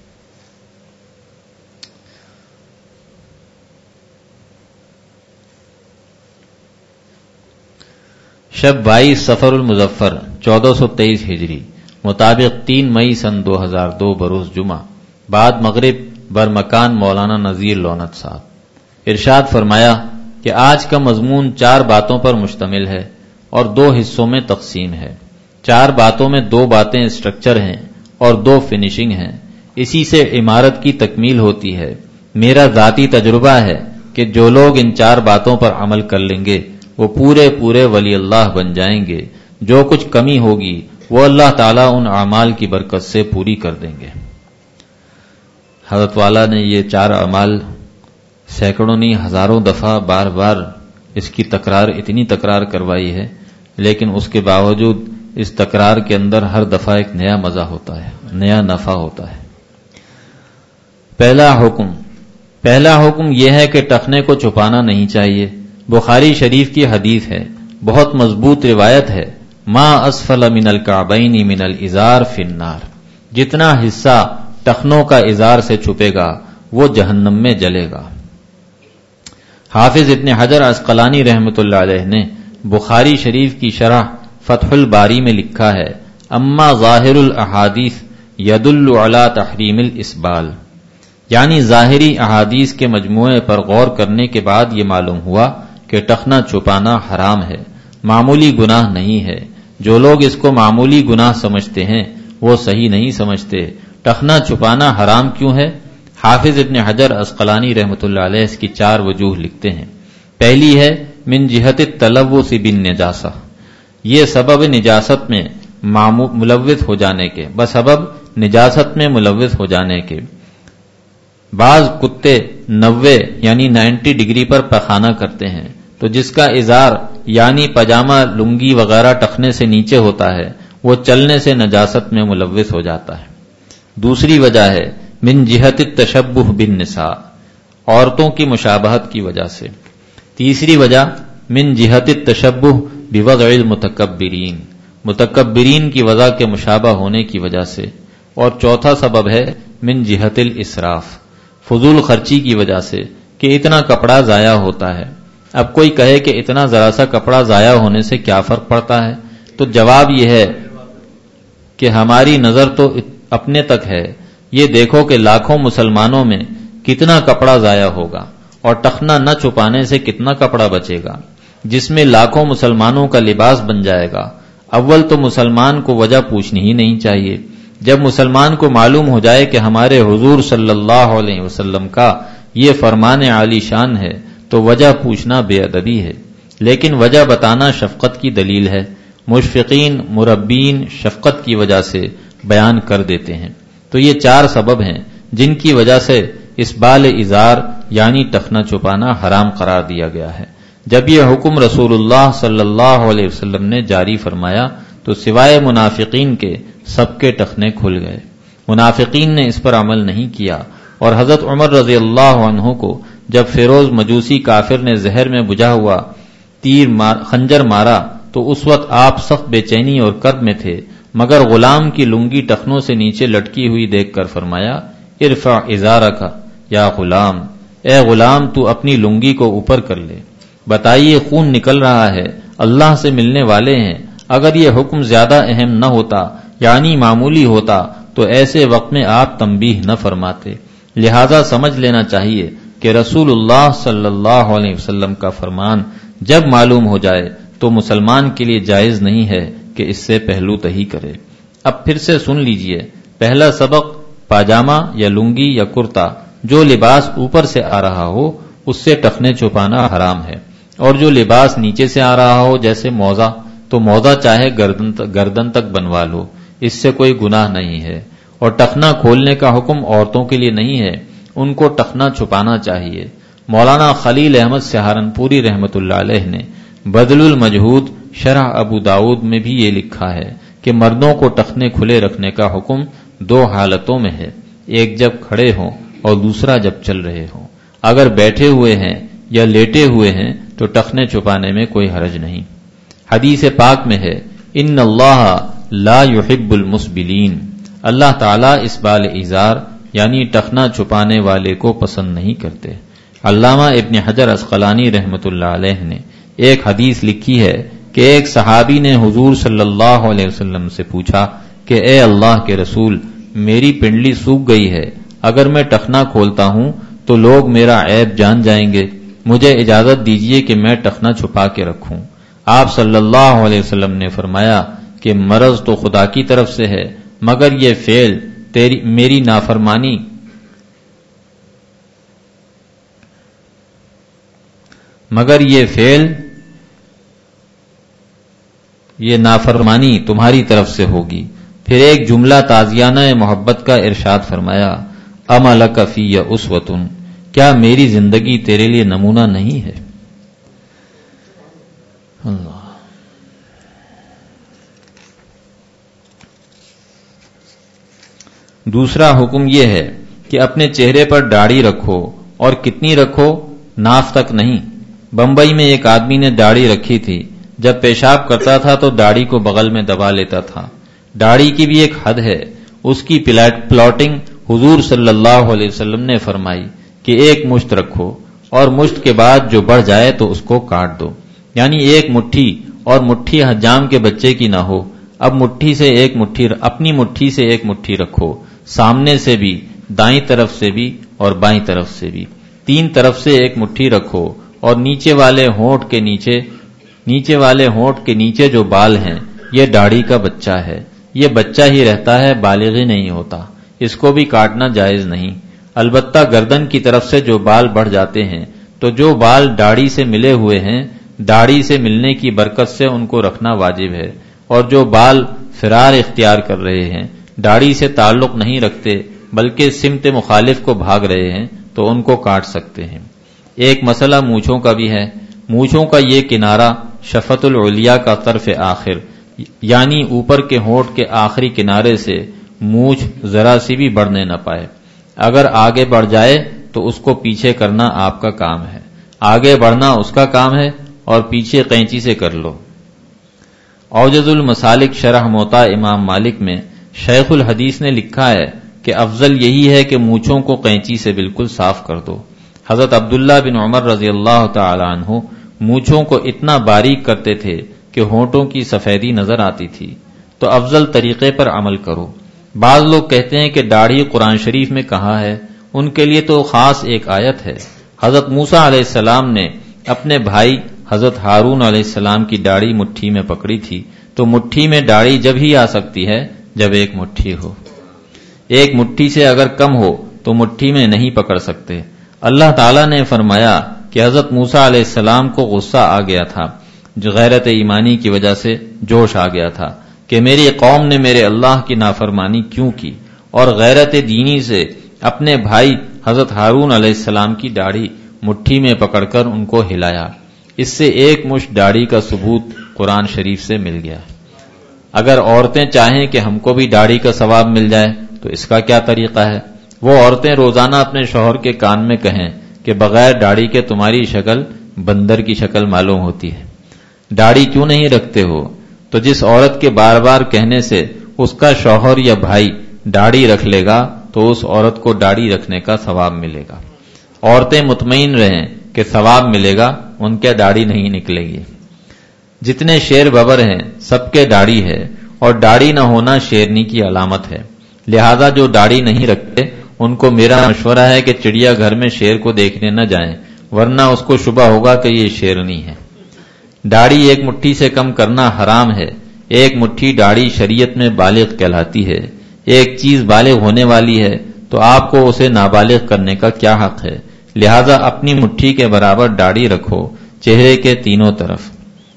Speaker 4: شب بائیس سفر المظفر چودہ سو تیئیس ہجری مطابق تین مئی سن دو ہزار دو بروز جمعہ، بعد مغرب، برمکان مولانا نذیر لونت صاحب. ارشاد فرمایا کہ آج کا مضمون چار باتوں پر مشتمل ہے اور دو حصوں میں تقسیم ہے. چار باتوں میں دو باتیں اسٹرکچر ہیں اور دو فنیشنگ ہیں. اسی سے عمارت کی تکمیل ہوتی ہے. میرا ذاتی تجربہ ہے کہ جو لوگ ان چار باتوں پر عمل کر لیں گے وہ پورے پورے ولی اللہ بن جائیں گے. جو کچھ کمی ہوگی وہ اللہ تعالیٰ ان اعمال کی برکت سے پوری کر دیں گے. حضرت والا نے یہ چار اعمال سینکڑوں نہیں ہزاروں دفعہ بار بار اس کی تکرار اتنی تکرار کروائی ہے، لیکن اس کے باوجود اس تکرار کے اندر ہر دفعہ ایک نیا مزہ ہوتا ہے، نیا نفع ہوتا ہے. پہلا حکم پہلا حکم یہ ہے کہ ٹخنے کو چھپانا نہیں چاہیے. بخاری شریف کی حدیث ہے، بہت مضبوط روایت ہے، ما اسفل من الکعبین من الازار فی النار. جتنا حصہ ٹخنوں کا ازار سے چھپے گا وہ جہنم میں جلے گا. حافظ ابن حجر عسقلانی رحمۃ اللہ علیہ نے بخاری شریف کی شرح فتح الباری میں لکھا ہے، اما ظاہر الاحادیث یدل علی تحریم الاسبال. یعنی ظاہری احادیث کے مجموعے پر غور کرنے کے بعد یہ معلوم ہوا کہ ٹخنا چھپانا حرام ہے، معمولی گناہ نہیں ہے. جو لوگ اس کو معمولی گناہ سمجھتے ہیں وہ صحیح نہیں سمجھتے. ٹخنا چھپانا حرام کیوں ہے؟ حافظ ابن حجر عسقلانی رحمۃ اللہ علیہ اس کی چار وجوہ لکھتے ہیں. پہلی ہے من جہت التلوث بالنجاسہ، یہ سبب نجاست میں ملوث ہو جانے کے بسبب نجاست میں ملوث ہو جانے کے بعض کتے نوے یعنی نائنٹی ڈگری پر پخانہ کرتے ہیں، تو جس کا ازار یعنی پاجامہ لنگی وغیرہ ٹخنے سے نیچے ہوتا ہے وہ چلنے سے نجاست میں ملوث ہو جاتا ہے۔ دوسری وجہ ہے من جہت التشبہ بالنساء، عورتوں کی مشابہت کی وجہ سے۔ تیسری وجہ من جہت التشبہ بوضع المتکبرین، متکبرین کی وضع کے مشابہ ہونے کی وجہ سے۔ اور چوتھا سبب ہے من جہت الاسراف، فضول خرچی کی وجہ سے کہ اتنا کپڑا ضائع ہوتا ہے۔ اب کوئی کہے کہ اتنا ذرا سا کپڑا ضائع ہونے سے کیا فرق پڑتا ہے، تو جواب یہ ہے کہ ہماری نظر تو اپنے تک ہے، یہ دیکھو کہ لاکھوں مسلمانوں میں کتنا کپڑا ضائع ہوگا اور ٹخنا نہ چھپانے سے کتنا کپڑا بچے گا، جس میں لاکھوں مسلمانوں کا لباس بن جائے گا۔ اول تو مسلمان کو وجہ پوچھنی ہی نہیں چاہیے۔ جب مسلمان کو معلوم ہو جائے کہ ہمارے حضور صلی اللہ علیہ وسلم کا یہ فرمان عالی شان ہے تو وجہ پوچھنا بے ادبی ہے، لیکن وجہ بتانا شفقت کی دلیل ہے۔ مشفقین مربین شفقت کی وجہ سے بیان کر دیتے ہیں۔ تو یہ چار سبب ہیں جن کی وجہ سے اسبال ازار یعنی ٹخنا چھپانا حرام قرار دیا گیا ہے۔ جب یہ حکم رسول اللہ صلی اللہ علیہ وسلم نے جاری فرمایا تو سوائے منافقین کے سب کے ٹخنے کھل گئے۔ منافقین نے اس پر عمل نہیں کیا، اور حضرت عمر رضی اللہ عنہ کو جب فیروز مجوسی کافر نے زہر میں بجھا ہوا تیر مار خنجر مارا تو اس وقت آپ سخت بے چینی اور کرب میں تھے، مگر غلام کی لنگی ٹخنوں سے نیچے لٹکی ہوئی دیکھ کر فرمایا ارفع ازارک یا غلام، اے غلام تو اپنی لنگی کو اوپر کر لے۔ بتائیے خون نکل رہا ہے، اللہ سے ملنے والے ہیں، اگر یہ حکم زیادہ اہم نہ ہوتا یعنی معمولی ہوتا تو ایسے وقت میں آپ تنبیہ نہ فرماتے۔ لہذا سمجھ لینا چاہیے کہ رسول اللہ صلی اللہ علیہ وسلم کا فرمان جب معلوم ہو جائے تو مسلمان کے لیے جائز نہیں ہے کہ اس سے پہلو تہی کرے۔ اب پھر سے سن لیجئے، پہلا سبق پاجامہ یا لنگی یا کرتا جو لباس اوپر سے آ رہا ہو اس سے ٹخنے چھپانا حرام ہے، اور جو لباس نیچے سے آ رہا ہو جیسے موزہ تو موزہ چاہے گردن تک گردن تک بنوا لو، اس سے کوئی گناہ نہیں ہے۔ اور ٹخنا کھولنے کا حکم عورتوں کے لیے نہیں ہے، ان کو ٹخنا چھپانا چاہیے۔ مولانا خلیل احمد سہارنپوری رحمت اللہ علیہ نے بدل المجہود شرح ابو داود میں بھی یہ لکھا ہے کہ مردوں کو ٹخنے کھلے رکھنے کا حکم دو حالتوں میں ہے، ایک جب کھڑے ہوں اور دوسرا جب چل رہے ہوں۔ اگر بیٹھے ہوئے ہیں یا لیٹے ہوئے ہیں تو ٹخنے چھپانے میں کوئی حرج نہیں۔ حدیث پاک میں ہے ان اللہ لا يحب المسبلین، اللہ تعالیٰ اسبال ازار یعنی ٹخنا چھپانے والے کو پسند نہیں کرتے۔ علامہ ابن حجر عسقلانی رحمت اللہ علیہ نے ایک حدیث لکھی ہے کہ ایک صحابی نے حضور صلی اللہ علیہ وسلم سے پوچھا کہ اے اللہ کے رسول، میری پنڈلی سوکھ گئی ہے، اگر میں ٹخنا کھولتا ہوں تو لوگ میرا عیب جان جائیں گے، مجھے اجازت دیجیے کہ میں ٹخنا چھپا کے رکھوں۔ آپ صلی اللہ علیہ وسلم نے فرمایا کہ مرض تو خدا کی طرف سے ہے، مگر یہ فعل تیری میری نافرمانی مگر یہ فعل یہ نافرمانی تمہاری طرف سے ہوگی۔ پھر ایک جملہ تازیانہ محبت کا ارشاد فرمایا اما لک فی اسوۃ، کیا میری زندگی تیرے لیے نمونہ نہیں ہے؟ اللہ دوسرا حکم یہ ہے کہ اپنے چہرے پر داڑھی رکھو، اور کتنی رکھو؟ ناف تک نہیں۔ بمبئی میں ایک آدمی نے داڑھی رکھی تھی، جب پیشاب کرتا تھا تو داڑھی کو بغل میں دبا لیتا تھا۔ داڑھی کی بھی ایک حد ہے، اس کی پلاٹنگ حضور صلی اللہ علیہ وسلم نے فرمائی کہ ایک مشت رکھو، اور مشت کے بعد جو بڑھ جائے تو اس کو کاٹ دو، یعنی ایک مٹھی، اور مٹھی حجام کے بچے کی نہ ہو۔ اب مٹھی سے ایک مٹھی اپنی مٹھی سے ایک مٹھی رکھو، سامنے سے بھی، دائیں طرف سے بھی اور بائیں طرف سے بھی، تین طرف سے ایک مٹھی رکھو، اور نیچے والے ہونٹ کے نیچے نیچے والے ہونٹ کے نیچے جو بال ہیں یہ داڑھی کا بچہ ہے، یہ بچہ ہی رہتا ہے، بالغ ہی نہیں ہوتا، اس کو بھی کاٹنا جائز نہیں۔ البتہ گردن کی طرف سے جو بال بڑھ جاتے ہیں تو جو بال داڑھی سے ملے ہوئے ہیں داڑھی سے ملنے کی برکت سے ان کو رکھنا واجب ہے، اور جو بال فرار اختیار کر رہے ہیں، داڑھی سے تعلق نہیں رکھتے بلکہ سمت مخالف کو بھاگ رہے ہیں، تو ان کو کاٹ سکتے ہیں۔ ایک مسئلہ مونچھوں کا بھی ہے۔ مونچھوں کا یہ کنارہ شفت العلیاء کا طرف آخر، یعنی اوپر کے ہونٹ کے آخری کنارے سے مونچھ ذرا سی بھی بڑھنے نہ پائے۔ اگر آگے بڑھ جائے تو اس کو پیچھے کرنا آپ کا کام ہے، آگے بڑھنا اس کا کام ہے، اور پیچھے قینچی سے کر لو۔ اوجز المسالک شرح موطا امام مالک میں شیخ الحدیث نے لکھا ہے کہ افضل یہی ہے کہ مونچھوں کو قینچی سے بالکل صاف کر دو۔ حضرت عبداللہ بن عمر رضی اللہ تعالی عنہ مونچھوں کو اتنا باریک کرتے تھے کہ ہونٹوں کی سفیدی نظر آتی تھی۔ تو افضل طریقے پر عمل کرو۔ بعض لوگ کہتے ہیں کہ داڑھی قرآن شریف میں کہاں ہے؟ ان کے لیے تو خاص ایک آیت ہے۔ حضرت موسیٰ علیہ السلام نے اپنے بھائی حضرت ہارون علیہ السلام کی داڑھی مٹھی میں پکڑی تھی، تو مٹھی میں داڑھی جب ہی آ سکتی ہے جب ایک مٹھی ہو۔ ایک مٹھی سے اگر کم ہو تو مٹھی میں نہیں پکڑ سکتے۔ اللہ تعالیٰ نے فرمایا کہ حضرت موسیٰ علیہ السلام کو غصہ آ گیا تھا، جو غیرت ایمانی کی وجہ سے جوش آ گیا تھا کہ میری قوم نے میرے اللہ کی نافرمانی کیوں کی، اور غیرت دینی سے اپنے بھائی حضرت ہارون علیہ السلام کی داڑھی مٹھی میں پکڑ کر ان کو ہلایا۔ اس سے ایک مشت داڑھی کا ثبوت قرآن شریف سے مل گیا۔ اگر عورتیں چاہیں کہ ہم کو بھی داڑھی کا ثواب مل جائے تو اس کا کیا طریقہ ہے؟ وہ عورتیں روزانہ اپنے شوہر کے کان میں کہیں کہ بغیر داڑھی کے تمہاری شکل بندر کی شکل معلوم ہوتی ہے، داڑھی کیوں نہیں رکھتے ہو؟ تو جس عورت کے بار بار کہنے سے اس کا شوہر یا بھائی داڑھی رکھ لے گا تو اس عورت کو داڑھی رکھنے کا ثواب ملے گا۔ عورتیں مطمئن رہیں کہ ثواب ملے گا، ان کے داڑھی نہیں نکلے گی۔ جتنے شیر ببر ہیں سب کے داڑھی ہے، اور داڑھی نہ ہونا شیرنی کی علامت ہے۔ لہذا جو داڑھی نہیں رکھتے ان کو میرا مشورہ ہے کہ چڑیا گھر میں شیر کو دیکھنے نہ جائیں، ورنہ اس کو شبہ ہوگا کہ یہ شیرنی ہے۔ داڑھی ایک مٹھی سے کم کرنا حرام ہے۔ ایک مٹھی داڑھی شریعت میں بالغ کہلاتی ہے۔ ایک چیز بالغ ہونے والی ہے تو آپ کو اسے نابالغ کرنے کا کیا حق ہے؟ لہذا اپنی مٹھی کے برابر داڑھی رکھو، چہرے کے تینوں طرف۔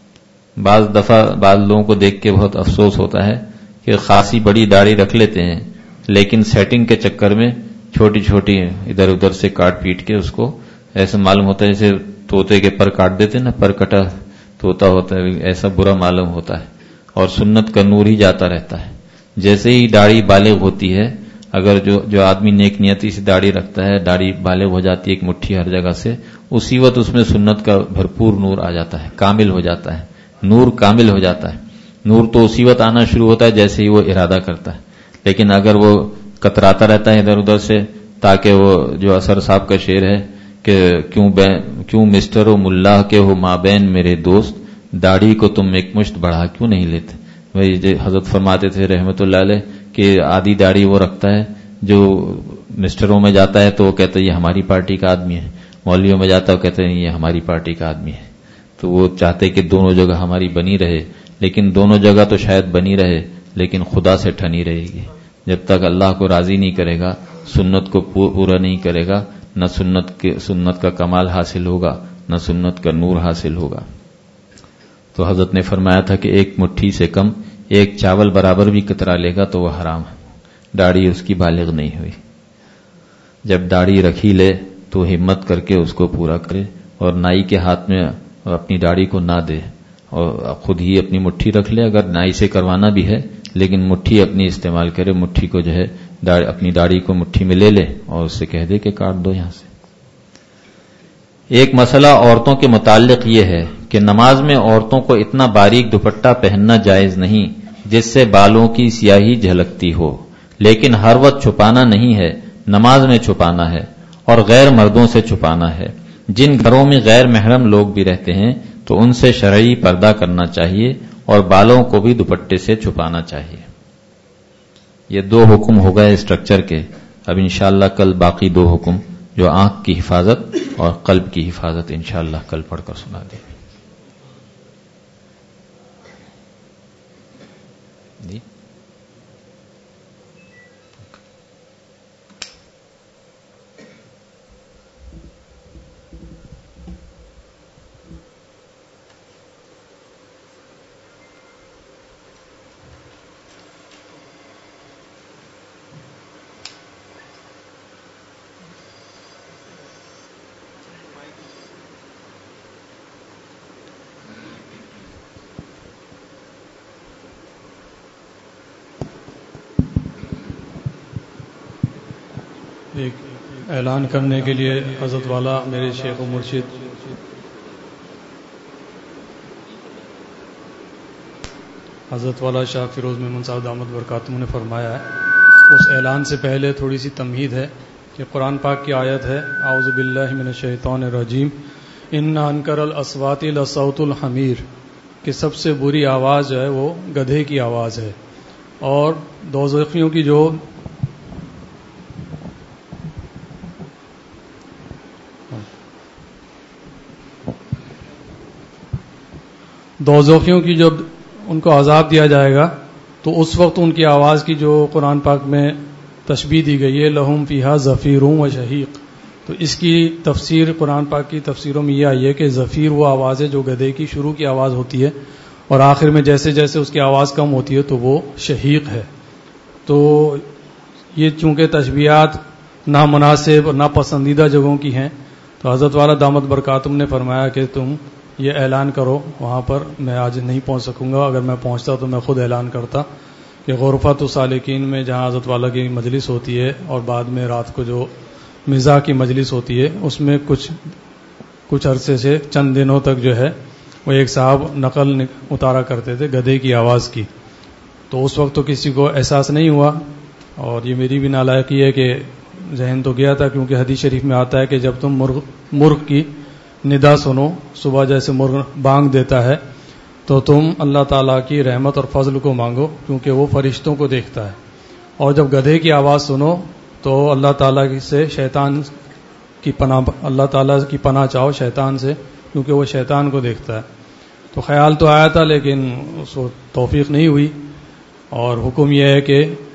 Speaker 4: بعض دفعہ بعض لوگوں کو دیکھ کے بہت افسوس ہوتا ہے کہ خاصی بڑی داڑھی رکھ لیتے ہیں، لیکن سیٹنگ کے چکر میں چھوٹی چھوٹی ادھر ادھر سے کاٹ پیٹ کے اس کو ایسا معلوم ہوتا ہے جیسے طوطے کے پر کاٹ دیتے نا، پر کٹا طوطا ہوتا ہے، ایسا برا معلوم ہوتا ہے، اور سنت کا نور ہی جاتا رہتا ہے۔ جیسے ہی داڑھی بالغ ہوتی ہے، اگر جو جو آدمی نیک نیتی سے داڑھی رکھتا ہے، داڑھی بالغ ہو جاتی ہے ایک مٹھی ہر جگہ سے، اسی وقت اس میں سنت کا بھرپور نور آ جاتا ہے، کامل ہو جاتا ہے، نور کامل ہو جاتا ہے۔ نور تو اسی وقت آنا شروع ہوتا ہے جیسے ہی وہ ارادہ کرتا ہے، لیکن اگر وہ کتراتا رہتا ہے ادھر ادھر سے، تاکہ وہ جو اثر صاحب کا شعر ہے کہ کیوں کیوں مسٹر و ملا کے ہو مابین میرے دوست، داڑھی کو تم ایک مشت بڑھا کیوں نہیں لیتے؟ وہی حضرت فرماتے تھے رحمت اللہ علیہ کہ آدھی داڑھی وہ رکھتا ہے جو مسٹروں میں جاتا ہے تو وہ کہتا ہے یہ ہماری پارٹی کا آدمی ہے، مولویوں میں جاتا ہے وہ کہتے ہیں یہ ہماری پارٹی کا آدمی ہے۔ تو وہ چاہتے کہ دونوں جگہ ہماری بنی رہے، لیکن دونوں جگہ تو شاید بنی رہے لیکن خدا سے ٹھنی رہے گی۔ جب تک اللہ کو راضی نہیں کرے گا، سنت کو پورا نہیں کرے گا، نہ سنت کے سنت کا کمال حاصل ہوگا، نہ سنت کا نور حاصل ہوگا۔ تو حضرت نے فرمایا تھا کہ ایک مٹھی سے کم ایک چاول برابر بھی کترا لے گا تو وہ حرام ہے، داڑھی اس کی بالغ نہیں ہوئی۔ جب داڑھی رکھی لے تو ہمت کر کے اس کو پورا کرے، اور نائی کے ہاتھ میں اپنی داڑھی کو نہ دے، اور خود ہی اپنی مٹھی رکھ لے۔ اگر نائی سے کروانا بھی ہے لیکن مٹھی اپنی استعمال کرے، مٹھی کو جو ہے اپنی داڑھی کو مٹھی میں لے لے اور اس سے کہہ دے کہ کاٹ دو یہاں سے۔ ایک مسئلہ عورتوں کے متعلق یہ ہے کہ نماز میں عورتوں کو اتنا باریک دوپٹہ پہننا جائز نہیں جس سے بالوں کی سیاہی جھلکتی ہو، لیکن ہر وقت چھپانا نہیں ہے، نماز میں چھپانا ہے اور غیر مردوں سے چھپانا ہے۔ جن گھروں میں غیر محرم لوگ بھی رہتے ہیں تو ان سے شرعی پردہ کرنا چاہیے اور بالوں کو بھی دوپٹے سے چھپانا چاہیے۔ یہ دو حکم ہو گئے اسٹرکچر کے۔ اب انشاءاللہ کل باقی دو حکم جو آنکھ کی حفاظت اور قلب کی حفاظت انشاءاللہ کل پڑھ کر سنا دیں۔ جی
Speaker 5: ایک اعلان کرنے کے لیے حضرت والا میرے شیخ و مرشد حضرت والا شاہ فیروز میمن صاحب دامت برکاتہم نے فرمایا ہے، اس اعلان سے پہلے تھوڑی سی تمہید ہے کہ قرآن پاک کی آیت ہے اعوذ باللہ من الشیطان الرجیم ان انکر الاصوات لصوت الحمیر، کہ سب سے بری آواز جو ہے وہ گدھے کی آواز ہے. اور دوزخیوں کی جو دوزخیوں کی جب ان کو عذاب دیا جائے گا تو اس وقت ان کی آواز کی جو قرآن پاک میں تشبیہ دی گئی ہے لہم فیہا زفیر و شہیق، تو اس کی تفسیر قرآن پاک کی تفسیروں میں یہ آئی ہے کہ زفیر وہ آواز ہے جو گدھے کی شروع کی آواز ہوتی ہے اور آخر میں جیسے جیسے اس کی آواز کم ہوتی ہے تو وہ شہیق ہے. تو یہ چونکہ تشبیہات نامناسب اور ناپسندیدہ جگہوں کی ہیں تو حضرت والا دامت برکاتہم نے فرمایا کہ تم یہ اعلان کرو. وہاں پر میں آج نہیں پہنچ سکوں گا، اگر میں پہنچتا تو میں خود اعلان کرتا کہ غرفۃ السالکین میں جہاں حضرت والا کی مجلس ہوتی ہے اور بعد میں رات کو جو مزاح کی مجلس ہوتی ہے اس میں کچھ کچھ عرصے سے چند دنوں تک جو ہے وہ ایک صاحب نقل اتارا کرتے تھے گدھے کی آواز کی. تو اس وقت تو کسی کو احساس نہیں ہوا اور یہ میری بھی نالائقی ہے کہ ذہن تو گیا تھا، کیونکہ حدیث شریف میں آتا ہے کہ جب تم مرغ مرغ کی ندا سنو صبح جیسے مرغ بانگ دیتا ہے تو تم اللہ تعالیٰ کی رحمت اور فضل کو مانگو کیونکہ وہ فرشتوں کو دیکھتا ہے. اور جب گدھے کی آواز سنو تو اللہ تعالیٰ سے شیطان کی پناہ اللہ تعالیٰ کی پناہ چاہو شیطان سے، کیونکہ وہ شیطان کو دیکھتا ہے. تو خیال تو آیا تھا لیکن اس کو توفیق نہیں ہوئی. اور حکم یہ ہے کہ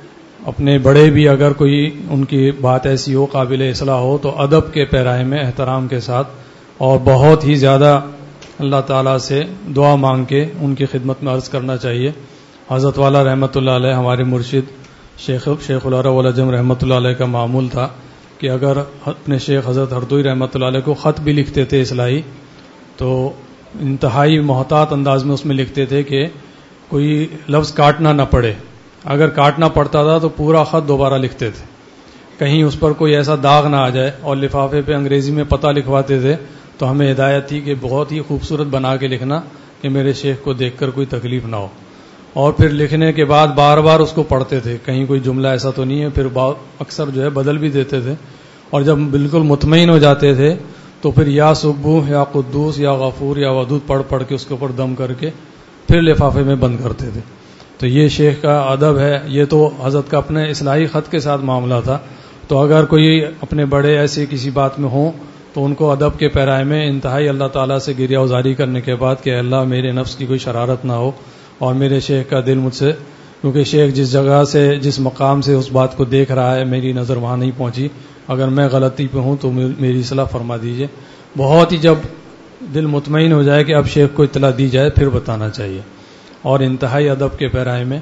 Speaker 5: اپنے بڑے بھی اگر کوئی ان کی بات ایسی ہو قابل اصلاح ہو تو ادب کے پیرائے میں احترام کے ساتھ اور بہت ہی زیادہ اللہ تعالیٰ سے دعا مانگ کے ان کی خدمت میں عرض کرنا چاہیے. حضرت والا رحمۃ اللہ علیہ ہمارے مرشد شیخ شیخ العرب والعجم رحمۃ اللہ علیہ کا معمول تھا کہ اگر اپنے شیخ حضرت ہردوئی رحمۃ اللہ علیہ کو خط بھی لکھتے تھے اصلاحی تو انتہائی محتاط انداز میں اس میں لکھتے تھے کہ کوئی لفظ کاٹنا نہ پڑے. اگر کاٹنا پڑتا تھا تو پورا خط دوبارہ لکھتے تھے، کہیں اس پر کوئی ایسا داغ نہ آ جائے. اور لفافے پہ انگریزی میں پتہ لکھواتے تھے تو ہمیں ہدایت تھی کہ بہت ہی خوبصورت بنا کے لکھنا کہ میرے شیخ کو دیکھ کر کوئی تکلیف نہ ہو. اور پھر لکھنے کے بعد بار بار اس کو پڑھتے تھے، کہیں کوئی جملہ ایسا تو نہیں ہے. پھر اکثر جو ہے بدل بھی دیتے تھے. اور جب بالکل مطمئن ہو جاتے تھے تو پھر یا سبوح یا قدوس یا غفور یا ودود پڑھ پڑھ کے اس کے اوپر دم کر کے پھر لفافے میں بند کرتے تھے. تو یہ شیخ کا ادب ہے. یہ تو حضرت کا اپنے اصلاحی خط کے ساتھ معاملہ تھا. تو اگر کوئی اپنے بڑے ایسے کسی بات میں ہوں تو ان کو ادب کے پیرائے میں انتہائی اللہ تعالیٰ سے گریہ وزاری کرنے کے بعد کہ اللہ میرے نفس کی کوئی شرارت نہ ہو اور میرے شیخ کا دل مجھ سے، کیونکہ شیخ جس جگہ سے جس مقام سے اس بات کو دیکھ رہا ہے میری نظر وہاں نہیں پہنچی، اگر میں غلطی پہ ہوں تو میری اصلاح فرما دیجئے. بہت ہی جب دل مطمئن ہو جائے کہ اب شیخ کو اطلاع دی جائے پھر بتانا چاہیے، اور انتہائی ادب کے پیرائے میں.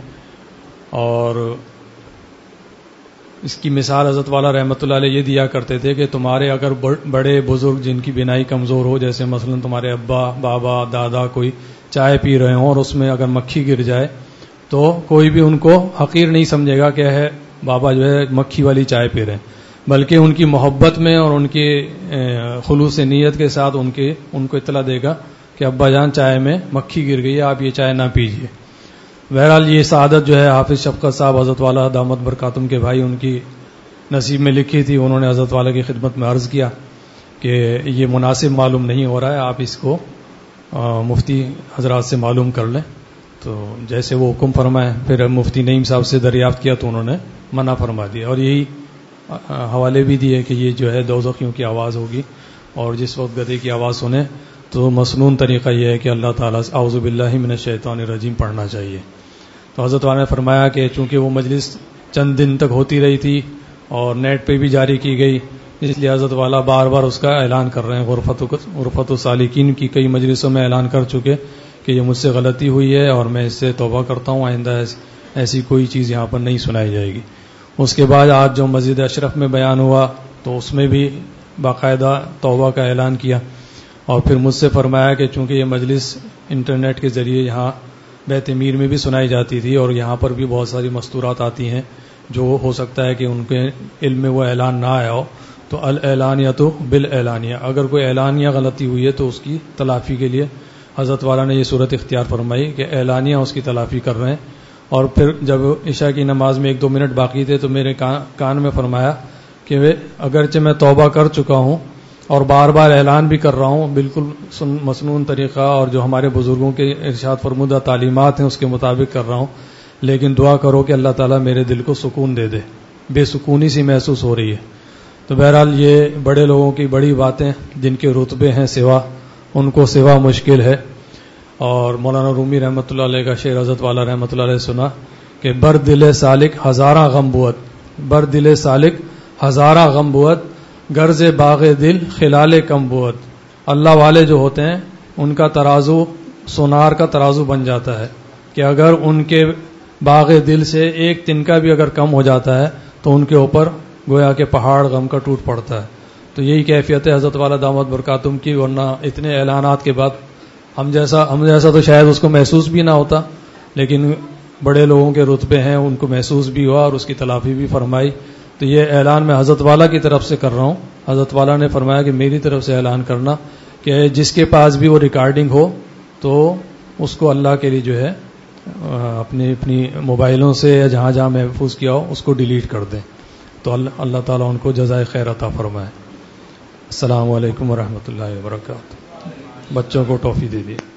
Speaker 5: اور اس کی مثال حضرت والا رحمۃ اللہ علیہ یہ دیا کرتے تھے کہ تمہارے اگر بڑے بزرگ جن کی بینائی کمزور ہو، جیسے مثلا تمہارے ابا بابا دادا کوئی چائے پی رہے ہوں اور اس میں اگر مکھی گر جائے تو کوئی بھی ان کو حقیر نہیں سمجھے گا کہ ہے بابا جو ہے مکھی والی چائے پی رہے ہیں، بلکہ ان کی محبت میں اور ان کی خلوص نیت کے ساتھ ان کے ان کو اطلاع دے گا کہ ابا جان چائے میں مکھی گر گئی ہے، آپ یہ چائے نہ پیجیے. بہرحال یہ سعادت جو ہے حافظ شفقت صاحب حضرت والا دامت برکاتہم کے بھائی ان کی نصیب میں لکھی تھی. انہوں نے حضرت والا کی خدمت میں عرض کیا کہ یہ مناسب معلوم نہیں ہو رہا ہے، آپ اس کو مفتی حضرات سے معلوم کر لیں. تو جیسے وہ حکم فرمائے پھر مفتی نعیم صاحب سے دریافت کیا تو انہوں نے منع فرما دیا اور یہی حوالے بھی دیے کہ یہ جو ہے دوزخیوں کی آواز ہوگی اور جس وقت گدھے کی آواز سنیں تو مسنون طریقہ یہ ہے کہ اللہ تعالیٰ سے اعوذ باللہ من الشیطان الرجیم پڑھنا چاہیے. تو حضرت والا نے فرمایا کہ چونکہ وہ مجلس چند دن تک ہوتی رہی تھی اور نیٹ پہ بھی جاری کی گئی، اس لیے حضرت والا بار بار اس کا اعلان کر رہے ہیں. غرفت غرفت السالکین کی کئی مجلسوں میں اعلان کر چکے کہ یہ مجھ سے غلطی ہوئی ہے اور میں اس سے توبہ کرتا ہوں، آئندہ ایسی کوئی چیز یہاں پر نہیں سنائی جائے گی. اس کے بعد آج جو مسجد اشرف میں بیان ہوا تو اس میں بھی باقاعدہ توبہ کا اعلان کیا اور پھر مجھ سے فرمایا کہ چونکہ یہ مجلس انٹرنیٹ کے ذریعے یہاں بیت میر میں بھی سنائی جاتی تھی اور یہاں پر بھی بہت ساری مستورات آتی ہیں جو ہو سکتا ہے کہ ان کے علم میں وہ اعلان نہ آیا ہو، تو الاعلانیہ تو بالاعلانیہ، اگر کوئی اعلانیہ غلطی ہوئی ہے تو اس کی تلافی کے لیے حضرت والا نے یہ صورت اختیار فرمائی کہ اعلانیہ اس کی تلافی کر رہے ہیں. اور پھر جب عشاء کی نماز میں ایک دو منٹ باقی تھے تو میرے کان میں فرمایا کہ اگرچہ میں توبہ کر چکا ہوں اور بار بار اعلان بھی کر رہا ہوں بالکل مسنون طریقہ اور جو ہمارے بزرگوں کے ارشاد فرمودہ تعلیمات ہیں اس کے مطابق کر رہا ہوں، لیکن دعا کرو کہ اللہ تعالیٰ میرے دل کو سکون دے دے، بے سکونی سی محسوس ہو رہی ہے. تو بہرحال یہ بڑے لوگوں کی بڑی باتیں، جن کے رتبے ہیں سوا، ان کو سوا مشکل ہے. اور مولانا رومی رحمۃ اللہ علیہ کا شعر حضرت والا رحمۃ اللہ علیہ سنا کہ بر دل سالک ہزارہ غم بوت، بر دل سالک ہزارہ غم بوت، غرض باغ دل خلال کم بوت. اللہ والے جو ہوتے ہیں ان کا ترازو سونار کا ترازو بن جاتا ہے کہ اگر ان کے باغ دل سے ایک تنکا بھی اگر کم ہو جاتا ہے تو ان کے اوپر گویا کہ پہاڑ غم کا ٹوٹ پڑتا ہے. تو یہی کیفیت ہے حضرت والا دامت برکاتم کی، ورنہ اتنے اعلانات کے بعد ہم جیسا ہم جیسا تو شاید اس کو محسوس بھی نہ ہوتا، لیکن بڑے لوگوں کے رتبے ہیں ان کو محسوس بھی ہوا اور اس کی تلافی بھی فرمائی. تو یہ اعلان میں حضرت والا کی طرف سے کر رہا ہوں. حضرت والا نے فرمایا کہ میری طرف سے اعلان کرنا کہ جس کے پاس بھی وہ ریکارڈنگ ہو تو اس کو اللہ کے لیے جو ہے اپنی اپنی موبائلوں سے یا جہاں جہاں محفوظ کیا ہو اس کو ڈیلیٹ کر دیں. تو اللہ تعالیٰ ان کو جزائے خیر عطا فرمائے. السلام علیکم ورحمۃ اللہ وبرکاتہ. بچوں کو ٹافی دے دیے.